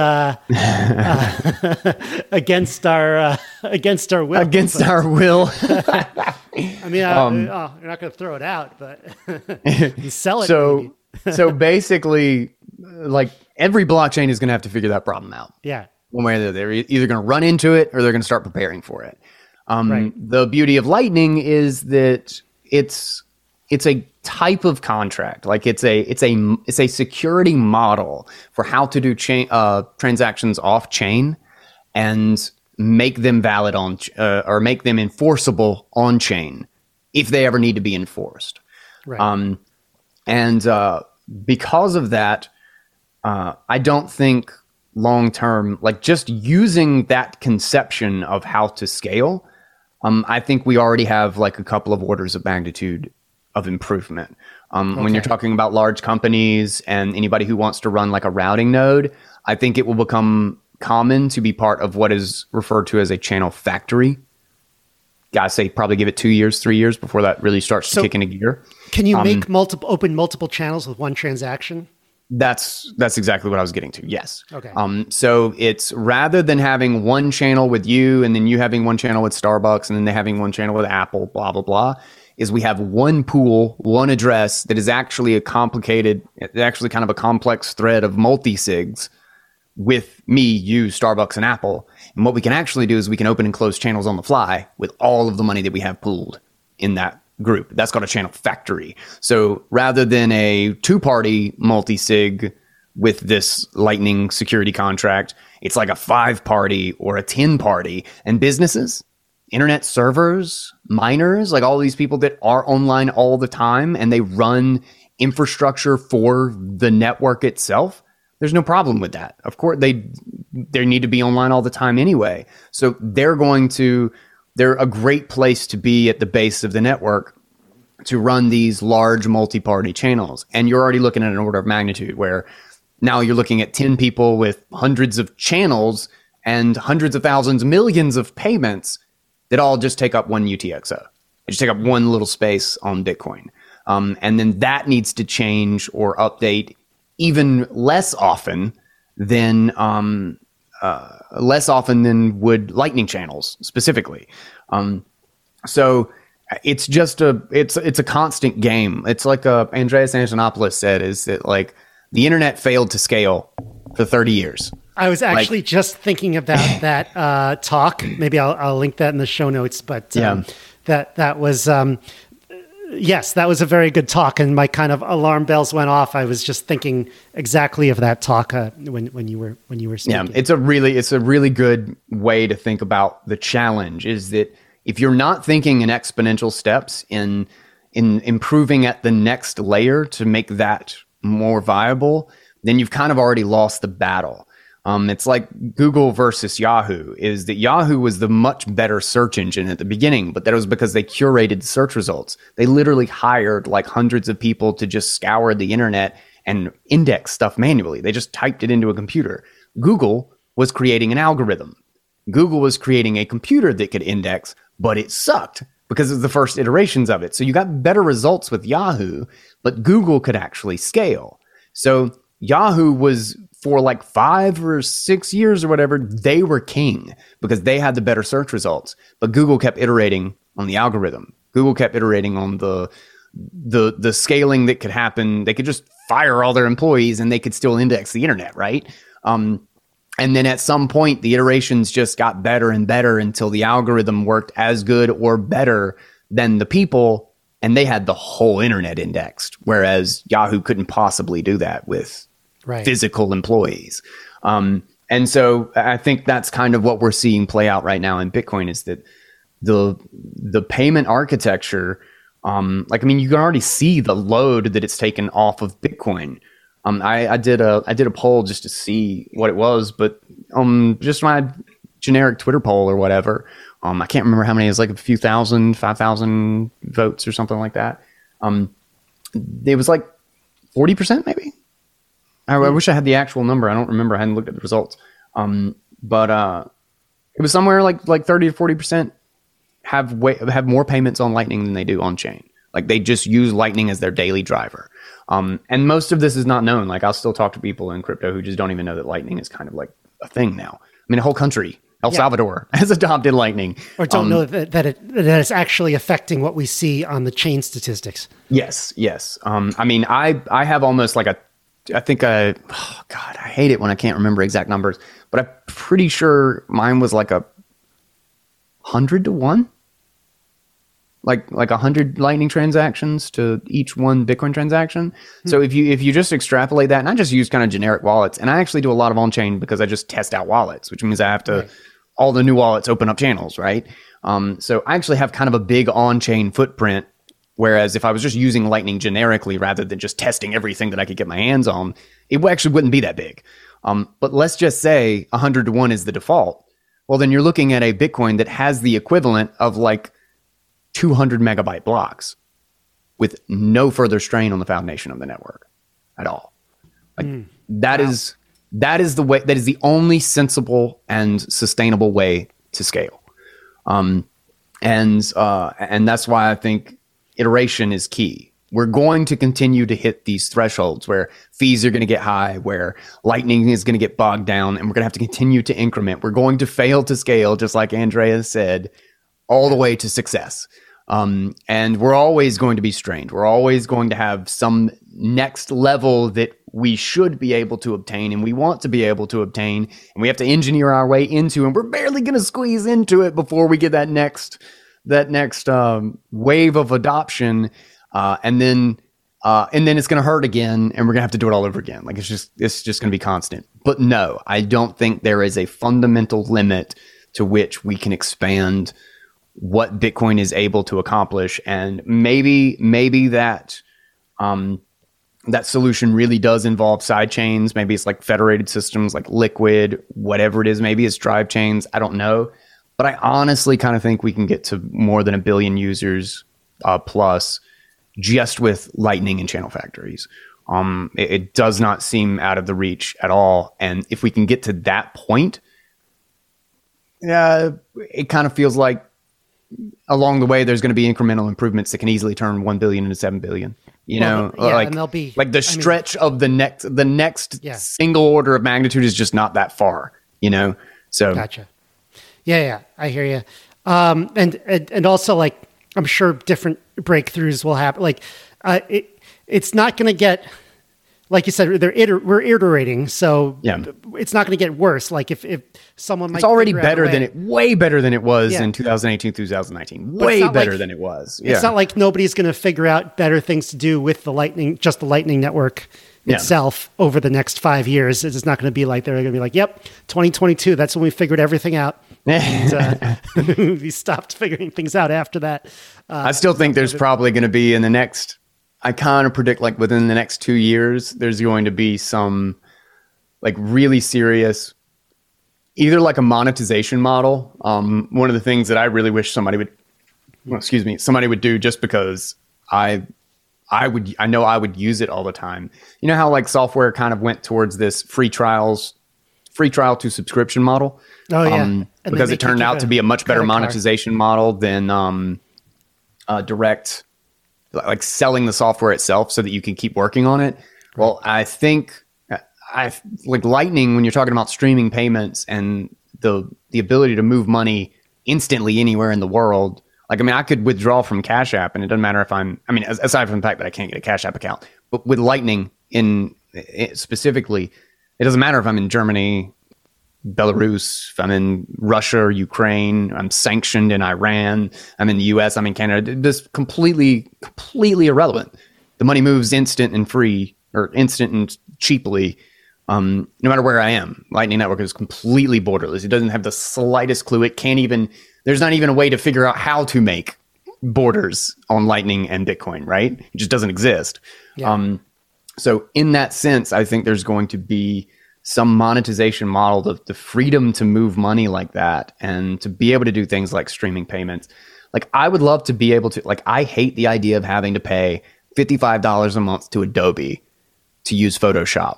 against our will.
Against our will.
I mean, you're not going to throw it out, but you sell it.
So basically, every blockchain is going to have to figure that problem out.
Yeah.
One way or the other, they're either going to run into it or they're going to start preparing for it.
Right.
The beauty of Lightning is that it's a type of contract. It's a security model for how to do transactions off chain and make them valid on or make them enforceable on chain if they ever need to be enforced.
Right.
Because of that, I don't think long term, just using that conception of how to scale, I think we already have a couple of orders of magnitude of improvement. When you're talking about large companies and anybody who wants to run a routing node, I think it will become common to be part of what is referred to as a channel factory. Gotta say, probably give it 2 years, 3 years before that really starts to kick into gear.
Can you open multiple channels with one transaction?
That's exactly what I was getting to. Yes.
Okay.
So it's rather than having one channel with you and then you having one channel with Starbucks and then they having one channel with Apple, blah, blah, blah, is we have one pool, one address that is actually actually kind of a complex thread of multi-sigs with me, you, Starbucks, and Apple. And what we can actually do is we can open and close channels on the fly with all of the money that we have pooled in that group. That's called a channel factory. So rather than a two-party multi-sig with this Lightning security contract, it's like a 5-party or a 10-party. And businesses, internet servers, miners, like all these people that are online all the time and they run infrastructure for the network itself, there's no problem with that. Of course, they need to be online all the time anyway. So they're a great place to be at the base of the network to run these large multi-party channels. And you're already looking at an order of magnitude where now you're looking at 10 people with hundreds of channels and hundreds of thousands, millions of payments that all just take up one UTXO. They just take up one little space on Bitcoin. And then that needs to change or update even less often than would Lightning channels specifically. So it's just it's a constant game. It's like Andreas Antonopoulos said, is that like the internet failed to scale for 30 years.
I was actually just thinking about that talk. Maybe I'll link that in the show notes. But that was yes, that was a very good talk, and my kind of alarm bells went off. I was just thinking exactly of that talk when you were speaking.
Yeah, it's a really good way to think about the challenge. Is that if you're not thinking in exponential steps in improving at the next layer to make that more viable, then you've kind of already lost the battle. It's like Google versus Yahoo, is that Yahoo was the much better search engine at the beginning, but that was because they curated search results. They literally hired like hundreds of people to just scour the internet and index stuff manually. They just typed it into a computer. Google was creating an algorithm. Google was creating a computer that could index, but it sucked because of the first iterations of it. So you got better results with Yahoo, but Google could actually scale. So Yahoo was, for like 5 or 6 years or whatever, they were king because they had the better search results. But Google kept iterating on the algorithm. Google kept iterating on the scaling that could happen. They could just fire all their employees and they could still index the internet, right? And then at some point, the iterations just got better and better until the algorithm worked as good or better than the people, and they had the whole internet indexed, whereas Yahoo couldn't possibly do that with physical employees. And so I think that's kind of what we're seeing play out right now in Bitcoin, is that the payment architecture, you can already see the load that it's taken off of Bitcoin. I did a poll just to see what it was, but just my generic Twitter poll or whatever, I can't remember how many. It was like a few thousand, 5,000 votes or something like that. It was like 40% maybe. I wish I had the actual number. I don't remember. I hadn't looked at the results. But it was somewhere like 30 to 40% have more payments on Lightning than they do on chain. Like they just use Lightning as their daily driver. And most of this is not known. Like I'll still talk to people in crypto who just don't even know that Lightning is kind of like a thing now. I mean, a whole country, El Salvador, has adopted Lightning.
Or don't know that it's actually affecting what we see on the chain statistics.
Yes. I have almost like I hate it when I can't remember exact numbers, but I'm pretty sure mine was like 100 to 1. Like 100 Lightning transactions to each one Bitcoin transaction. So if you just extrapolate that, and I just use kind of generic wallets, and I actually do a lot of on-chain because I just test out wallets, which means I have to, all the new wallets open up channels, right? So I actually have kind of a big on-chain footprint, whereas if I was just using Lightning generically rather than just testing everything that I could get my hands on, it actually wouldn't be that big. But let's just say 100 to 1 is the default. Well, then you're looking at a Bitcoin that has the equivalent of like 200 megabyte blocks with no further strain on the foundation of the network at all. That is the way, that is the only sensible and sustainable way to scale. And that's why I think iteration is key. we're going to continue to hit these thresholds where fees are going to get high, where Lightning is going to get bogged down, and we're going to have to continue to increment. We're going to fail to scale, just like Andrea said, all the way to success. And we're always going to be strained. We're always going to have some next level that we should be able to obtain and we want to be able to obtain. And we have to engineer our way into, and we're barely going to squeeze into it before we get that next wave of adoption. And then it's going to hurt again, and we're going to have to do it all over again. Like it's just going to be constant. But no, I don't think there is a fundamental limit to which we can expand what Bitcoin is able to accomplish. And maybe that that solution really does involve side chains. Maybe it's like federated systems like Liquid, whatever it is. Maybe it's drive chains. I don't know. But I honestly kind of think we can get to more than 1 billion users plus just with Lightning and channel factories. It does not seem out of the reach at all. And if we can get to that point, it kind of feels like along the way, there's going to be incremental improvements that can easily turn 1 billion into 7 billion. And they'll be like the stretch of the next single order of magnitude is just not that far. So
gotcha. Yeah, I hear you. And also, like, I'm sure different breakthroughs will happen. Like, it's not going to get, like you said, we're iterating, so it's not going to get worse. Like if someone might,
it's already way better than it was in 2018, 2019. Way better than it was. Yeah.
It's not like nobody's going to figure out better things to do with the Lightning network itself over the next 5 years. It's not going to be like they're going to be like, "Yep, 2022. That's when we figured everything out." And, we stopped figuring things out after that.
I still think there's probably going to be in the next. I kind of predict like within the next 2 years, there's going to be some like really serious, either like a monetization model. One of the things that I really wish somebody would do, just because I know I would use it all the time. You know how like software kind of went towards this free trial to subscription model?
Oh yeah.
Because it turned out to be a much better monetization model than direct, like selling the software itself so that you can keep working on it. Well, I think like Lightning, when you're talking about streaming payments and the ability to move money instantly anywhere in the world. Like, I mean, I could withdraw from Cash App and it doesn't matter if aside from the fact that I can't get a Cash App account, but with Lightning specifically, it doesn't matter if I'm in Germany, Belarus, if I'm in Russia or Ukraine, I'm sanctioned in Iran, I'm in the US, I'm in Canada. This completely irrelevant. The money moves instant and free, or instant and cheaply, no matter where I am. Lightning Network is completely borderless. It doesn't have the slightest clue. There's not even a way to figure out how to make borders on Lightning and Bitcoin, right? It just doesn't exist. Yeah. So in that sense, I think there's going to be some monetization model, the freedom to move money like that and to be able to do things like streaming payments. Like, I would love to be able to, like, I hate the idea of having to pay $55 a month to Adobe to use Photoshop,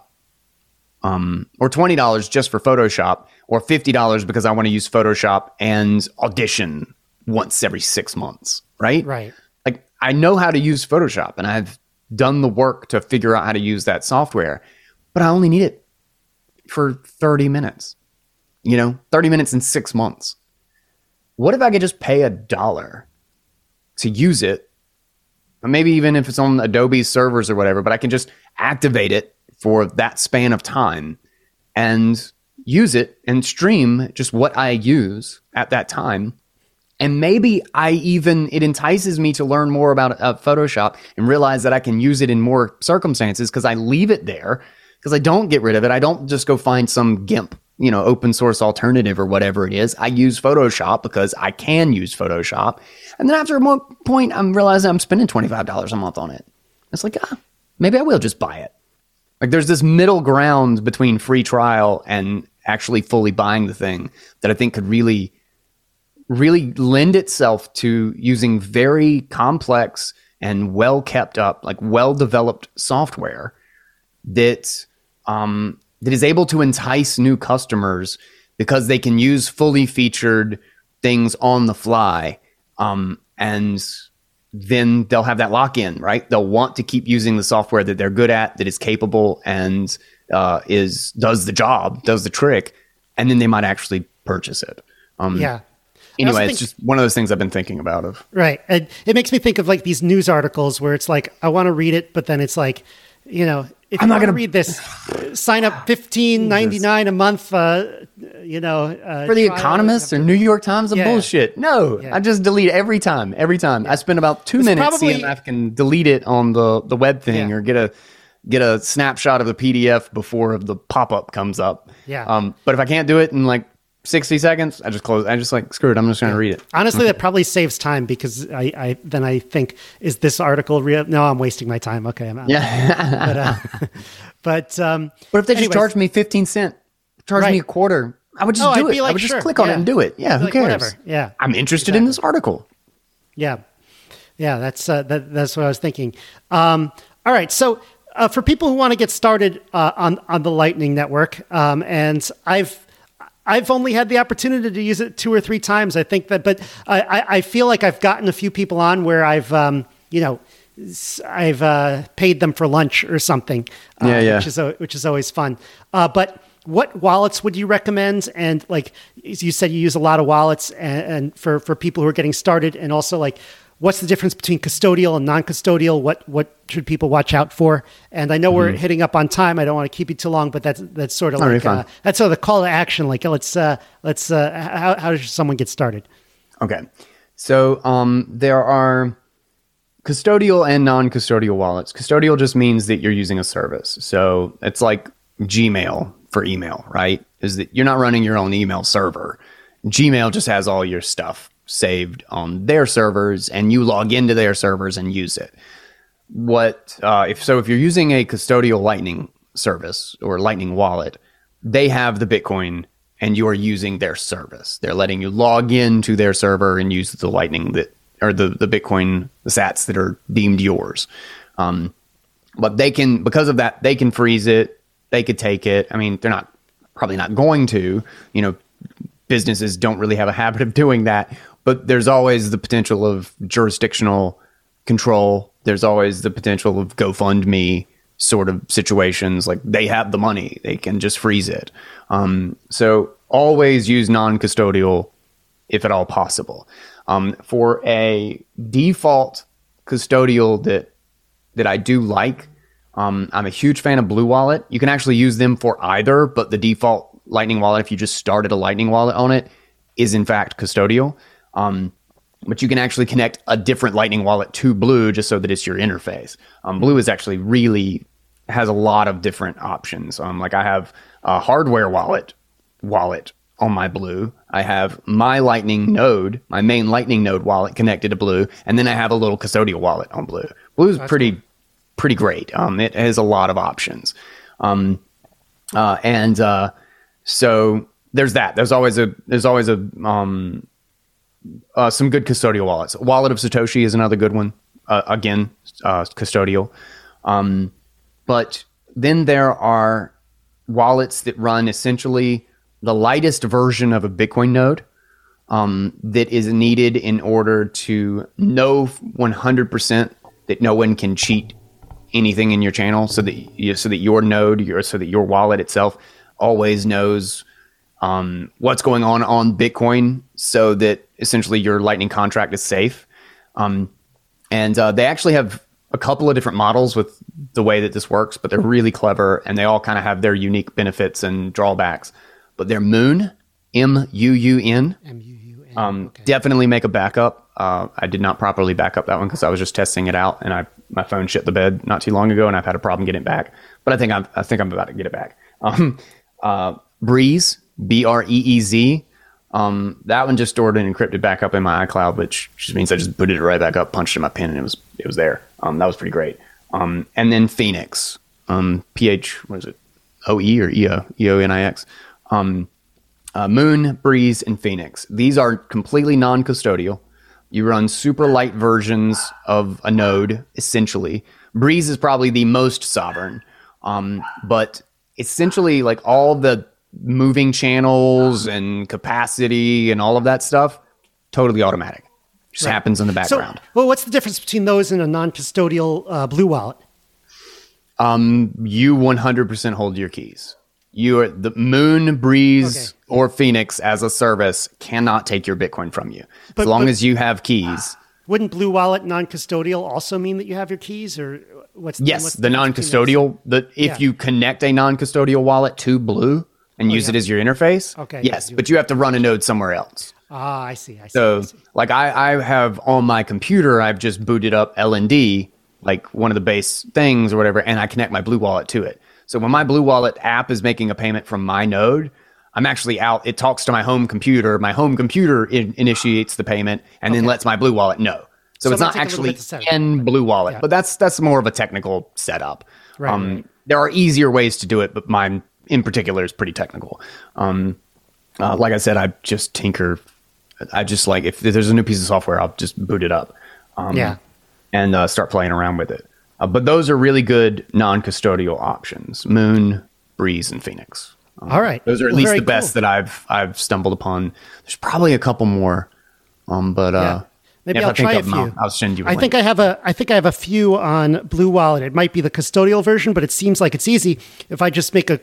or $20 just for Photoshop, or $50 because I want to use Photoshop and Audition once every 6 months, right?
Right.
Like, I know how to use Photoshop and I've done the work to figure out how to use that software, but I only need it for 30 minutes, 30 minutes in 6 months. What if I could just pay $1 to use it? Or maybe even if it's on Adobe servers or whatever, but I can just activate it for that span of time and use it and stream just what I use at that time. And maybe it entices me to learn more about Photoshop and realize that I can use it in more circumstances because I leave it there, because I don't get rid of it. I don't just go find some GIMP, open source alternative or whatever it is. I use Photoshop because I can use Photoshop. And then after a point, I'm realizing I'm spending $25 a month on it. It's like, maybe I will just buy it. Like, there's this middle ground between free trial and actually fully buying the thing that I think could really, really lend itself to using very complex and well kept up, like well developed software that is able to entice new customers because they can use fully featured things on the fly, and then they'll have that lock-in, right? They'll want to keep using the software that they're good at, that is capable and does the job, does the trick, and then they might actually purchase it.
Yeah.
Anyway, it's just one of those things I've been thinking about.
Right. And it makes me think of like these news articles where it's like, I want to read it, but then it's like, you know, if I'm not going to read this, sign up $15.99 a month, for The
Economist or New York Times and bullshit. No, I just delete every time. I spend about 2 minutes seeing if I can delete it on the web thing or get a snapshot of the PDF before the pop-up comes up.
Yeah.
But if I can't do it in like 60 seconds, I just close. I just like, screw it. I'm just going to read it.
Honestly, that probably saves time because I think, is this article real? No, I'm wasting my time. Okay. I'm out.
Yeah.
But
if they just charged me 15 cents, charge me a quarter, I would just do it.
Like,
I would just click on it and do it. Yeah. Who cares?
Whatever. Yeah.
I'm interested in this article.
Yeah. Yeah. That's what I was thinking. All right. So, for people who want to get started, on the Lightning Network, and I've only had the opportunity to use it 2 or 3 times. I think that, but I feel like I've gotten a few people on where I've paid them for lunch or something. Which is always fun. But what wallets would you recommend? And like you said, you use a lot of wallets, and for people who are getting started, and also like, what's the difference between custodial and non-custodial? What should people watch out for? And I know we're hitting up on time. I don't want to keep you too long, but that's sort of like that's sort of the call to action. Like, how does someone get started?
Okay, so there are custodial and non-custodial wallets. Custodial just means that you're using a service. So it's like Gmail for email, right? Is that you're not running your own email server. Gmail just has all your stuff saved on their servers, and you log into their servers and use it. If you're using a custodial Lightning service or Lightning wallet, they have the Bitcoin and you are using their service. They're letting you log into their server and use the Lightning the Bitcoin, the sats that are deemed yours. But because of that, they can freeze it. They could take it. I mean, they're probably not going to, businesses don't really have a habit of doing that, but there's always the potential of jurisdictional control. There's always the potential of GoFundMe sort of situations. Like, they have the money, they can just freeze it. So always use non-custodial if at all possible. For a default custodial that I do like, I'm a huge fan of Blue Wallet. You can actually use them for either, but the default Lightning wallet, if you just started a Lightning wallet on it, is in fact custodial. But you can actually connect a different Lightning wallet to Blue just so that it's your interface. Blue is actually really has a lot of different options. Like, I have a hardware wallet on my Blue. I have my Lightning node, my main Lightning node wallet connected to Blue, and then I have a little custodial wallet on Blue. Blue is pretty great. It has a lot of options. So there's that. There's always some good custodial wallets. Wallet of Satoshi is another good one. Again, custodial. But then there are wallets that run essentially the lightest version of a Bitcoin node that is needed in order to know 100% that no one can cheat anything in your channel, so that your node, so that your wallet itself always knows what's going on Bitcoin, so that essentially your Lightning contract is safe. And they actually have a couple of different models with the way that this works, but they're really clever, and they all kind of have their unique benefits and drawbacks. But they're Muun, M-U-U-N. M-U-U-N. Okay. Definitely make a backup. I did not properly back up that one because I was just testing it out, and my phone shit the bed not too long ago, and I've had a problem getting it back. But I think I'm about to get it back. Breeze, B-R-E-E-Z. That one just stored an encrypted backup in my iCloud, which just means I just booted it right back up, punched in my pin, and it was there. That was pretty great. And then Phoenix, P-H, what is it? O-E or E-O? E-O-N-I-X. Muun, Breeze, and Phoenix. These are completely non-custodial. You run super light versions of a node, essentially. Breeze is probably the most sovereign. But essentially, like, all the moving channels and capacity and all of that stuff, totally automatic. Just happens in the background.
So, well, what's the difference between those and a non-custodial Blue Wallet?
You 100% hold your keys. You are the Moon, Breeze, or Phoenix as a service cannot take your Bitcoin from you as long as you have keys.
Wouldn't Blue Wallet non-custodial also mean that you have your keys, or what's
the non-custodial? If you connect a non-custodial wallet to Blue and use it as your interface, yes, but you have to run a node somewhere else.
Ah, I see.
So, like I have on my computer, I've just booted up LND, like one of the base things or whatever, and I connect my Blue Wallet to it. So when my Blue Wallet app is making a payment from my node, I'm actually out. It talks to my home computer. My home computer initiates the payment and then lets my Blue Wallet know. So it's not actually in Blue Wallet, but that's more of a technical setup. Right. There are easier ways to do it, but mine in particular is pretty technical. Like I said, I just tinker. I just like, if there's a new piece of software, I'll just boot it up and start playing around with it. But those are really good non-custodial options: Moon, Breeze, and Phoenix.
All right,
those are at least the best that I've stumbled upon. There's probably a couple more, but
maybe I'll try a few.
I'll send you.
I think I have a few on Blue Wallet. It might be the custodial version, but it seems like it's easy. If I just make a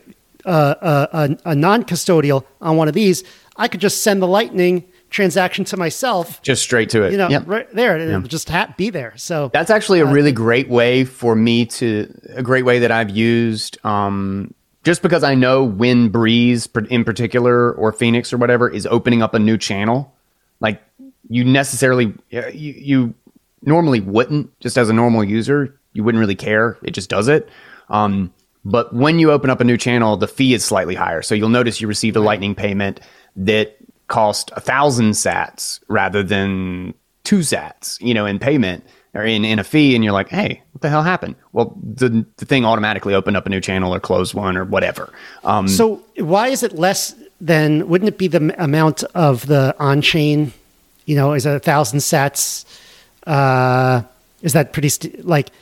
non-custodial on one of these, I could just send the Lightning transaction to myself,
just straight to it,
right there, and just be there. So
that's actually a really great way for me a great way that I've used, just because I know when Breeze in particular or Phoenix or whatever is opening up a new channel, like you necessarily, you normally wouldn't, just as a normal user, you wouldn't really care. It just does it. But when you open up a new channel, the fee is slightly higher. So you'll notice you received a Lightning payment that cost 1,000 sats rather than 2 sats, in payment or in a fee. And you're like, hey, what the hell happened? Well, the thing automatically opened up a new channel or closed one or whatever.
So why is it less than, wouldn't it be the amount of the on-chain, is it 1,000 sats? Is that pretty,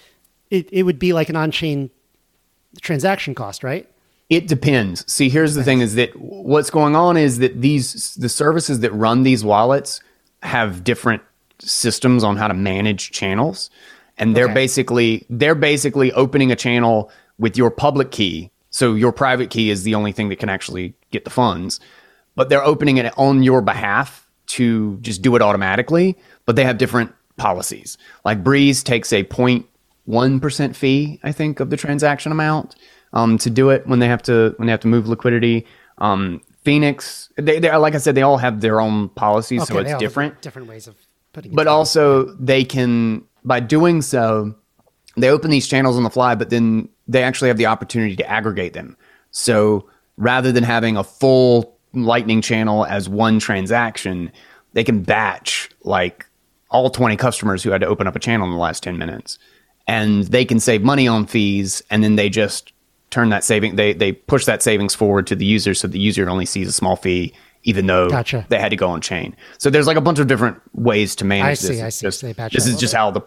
it would be like an on-chain transaction cost, right?
It depends. See, here's the thing is that what's going on is that the services that run these wallets have different systems on how to manage channels. And they're basically opening a channel with your public key. So your private key is the only thing that can actually get the funds, but they're opening it on your behalf to just do it automatically. But they have different policies. Like Breeze takes a 0.1% fee, I think, of the transaction amount. To do it when they have to move liquidity. Phoenix, they like I said, they all have their own policies, so it's different.
Different ways of putting it.
But also they can, by doing so, they open these channels on the fly, but then they actually have the opportunity to aggregate them. So rather than having a full Lightning channel as one transaction, they can batch like all 20 customers who had to open up a channel in the last 10 minutes. And they can save money on fees, and then they just turn that saving, they push that savings forward to the user, so the user only sees a small fee, even though they had to go on chain. So there's like a bunch of different ways to manage this.
I see.
This is just how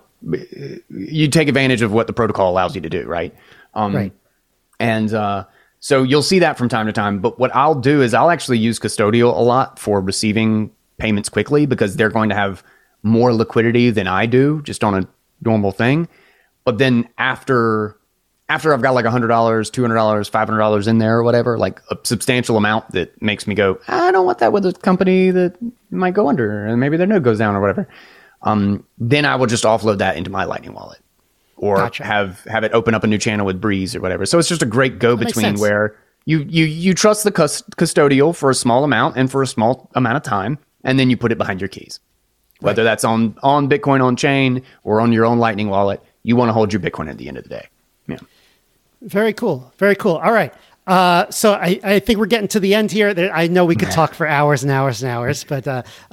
you take advantage of what the protocol allows you to do, right?
Right.
And so you'll see that from time to time. But what I'll do is I'll actually use custodial a lot for receiving payments quickly, because they're going to have more liquidity than I do just on a normal thing. But then after I've got like $100, $200, $500 in there or whatever, like a substantial amount that makes me go, I don't want that with a company that might go under and maybe their node goes down or whatever. Then I will just offload that into my Lightning wallet, or have it open up a new channel with Breeze or whatever. So it's just a great go-between where you trust the custodial for a small amount and for a small amount of time, and then you put it behind your keys. Whether that's on Bitcoin on chain or on your own Lightning wallet, you want to hold your Bitcoin at the end of the day. Yeah.
Very cool. Very cool. All right. So I think we're getting to the end here. I know we could talk for hours and hours and hours, but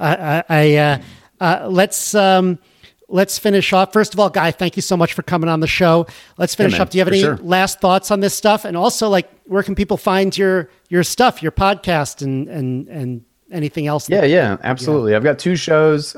let's finish off. First of all, Guy, thank you so much for coming on the show. Let's finish up. Do you have any last thoughts on this stuff? And also, like, where can people find your stuff, your podcast, and anything else?
Yeah, absolutely. I've got 2 shows.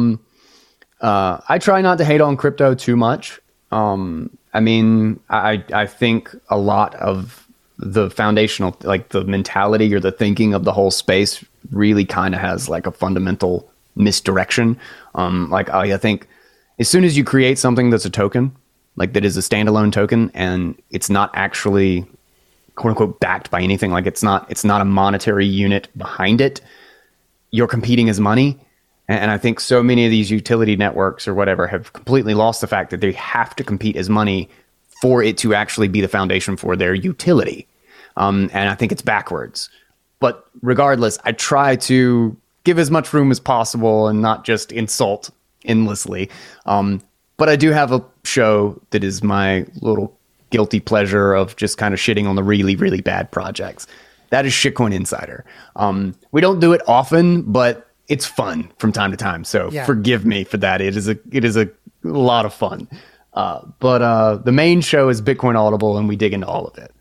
I try not to hate on crypto too much. I mean, I think a lot of the foundational, like the mentality or the thinking of the whole space really kind of has like a fundamental misdirection. I think as soon as you create something that's a token, like that is a standalone token, and it's not actually quote unquote backed by anything, like it's not a monetary unit behind it, you're competing as money. And I think so many of these utility networks or whatever have completely lost the fact that they have to compete as money for it to actually be the foundation for their utility. And I think it's backwards. But regardless, I try to give as much room as possible and not just insult endlessly. But I do have a show that is my little guilty pleasure of just kind of shitting on the really, really bad projects. That is Shitcoin Insider. We don't do it often, but it's fun from time to time. So forgive me for that. It is a lot of fun. But the main show is Bitcoin Audible, and we dig into all of it.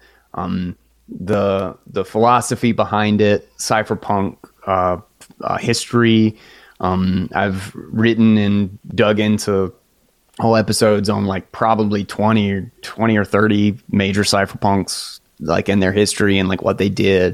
The philosophy behind it, cypherpunk, history. I've written and dug into whole episodes on like probably 20 or 30 major cypherpunks, like in their history and like what they did.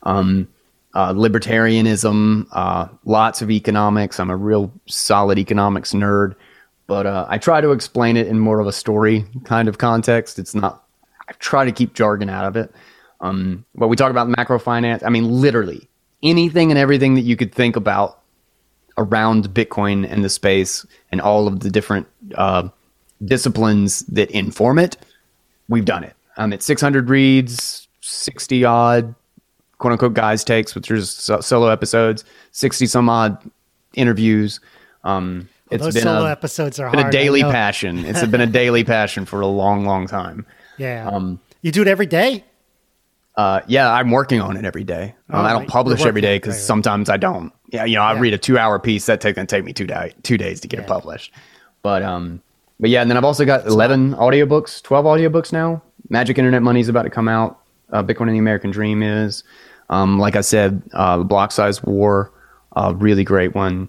Libertarianism, lots of economics. I'm a real solid economics nerd, but I try to explain it in more of a story kind of context. I try to keep jargon out of it. But we talk about macro finance. I mean, literally anything and everything that you could think about around Bitcoin and the space and all of the different disciplines that inform it, we've done it. It's 600 reads, 60 odd quote unquote guys takes, which are solo episodes, 60 some odd interviews.
Those solo episodes are
been hard. A daily passion. It's been a daily passion for a long, long time.
Yeah. You do it every day?
Yeah, I'm working on it every day. I don't publish every day because sometimes I don't. Yeah, I read a 2-hour piece that can take me 2 days to get it published. But yeah, and then I've also got 11 audiobooks, 12 audiobooks now. Magic Internet Money is about to come out. Bitcoin and the American Dream is. Like I said, The Block Size War, really great one.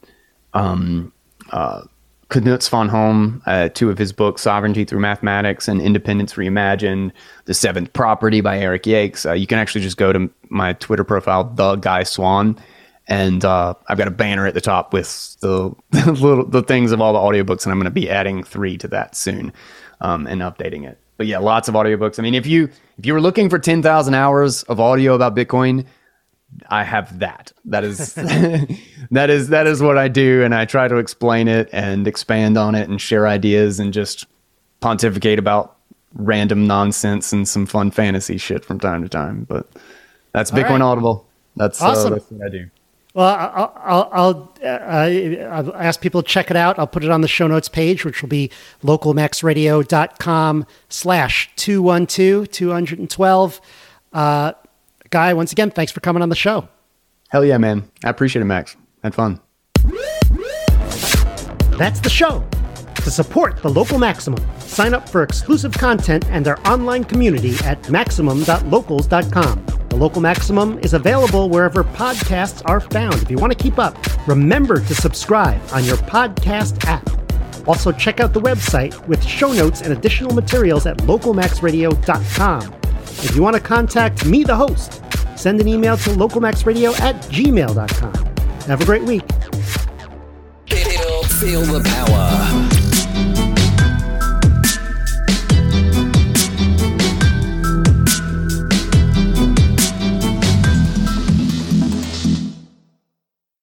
Knut von Holm, 2 of his books, Sovereignty Through Mathematics and Independence Reimagined, The Seventh Property by Eric Yakes. You can actually just go to my Twitter profile, The Guy Swan, and I've got a banner at the top with the things of all the audiobooks, and I'm going to be adding 3 to that soon and updating it. But yeah, lots of audiobooks. I mean, if you were looking for 10,000 hours of audio about Bitcoin, I have that. That is that is what I do, and I try to explain it and expand on it and share ideas and just pontificate about random nonsense and some fun fantasy shit from time to time. But that's Bitcoin Audible. That's awesome. That's what I do.
Well, I'll ask people to check it out. I'll put it on the show notes page, which will be localmaxradio.com/212. Guy, once again, thanks for coming on the show.
Hell yeah, man. I appreciate it, Max. Had fun.
That's the show. To support the Local Maximum, sign up for exclusive content and our online community at maximum.locals.com. The Local Maximum is available wherever podcasts are found. If you want to keep up, remember to subscribe on your podcast app. Also, check out the website with show notes and additional materials at localmaxradio.com. If you want to contact me, the host, send an email to localmaxradio@gmail.com. Have a great week.
Feel the power.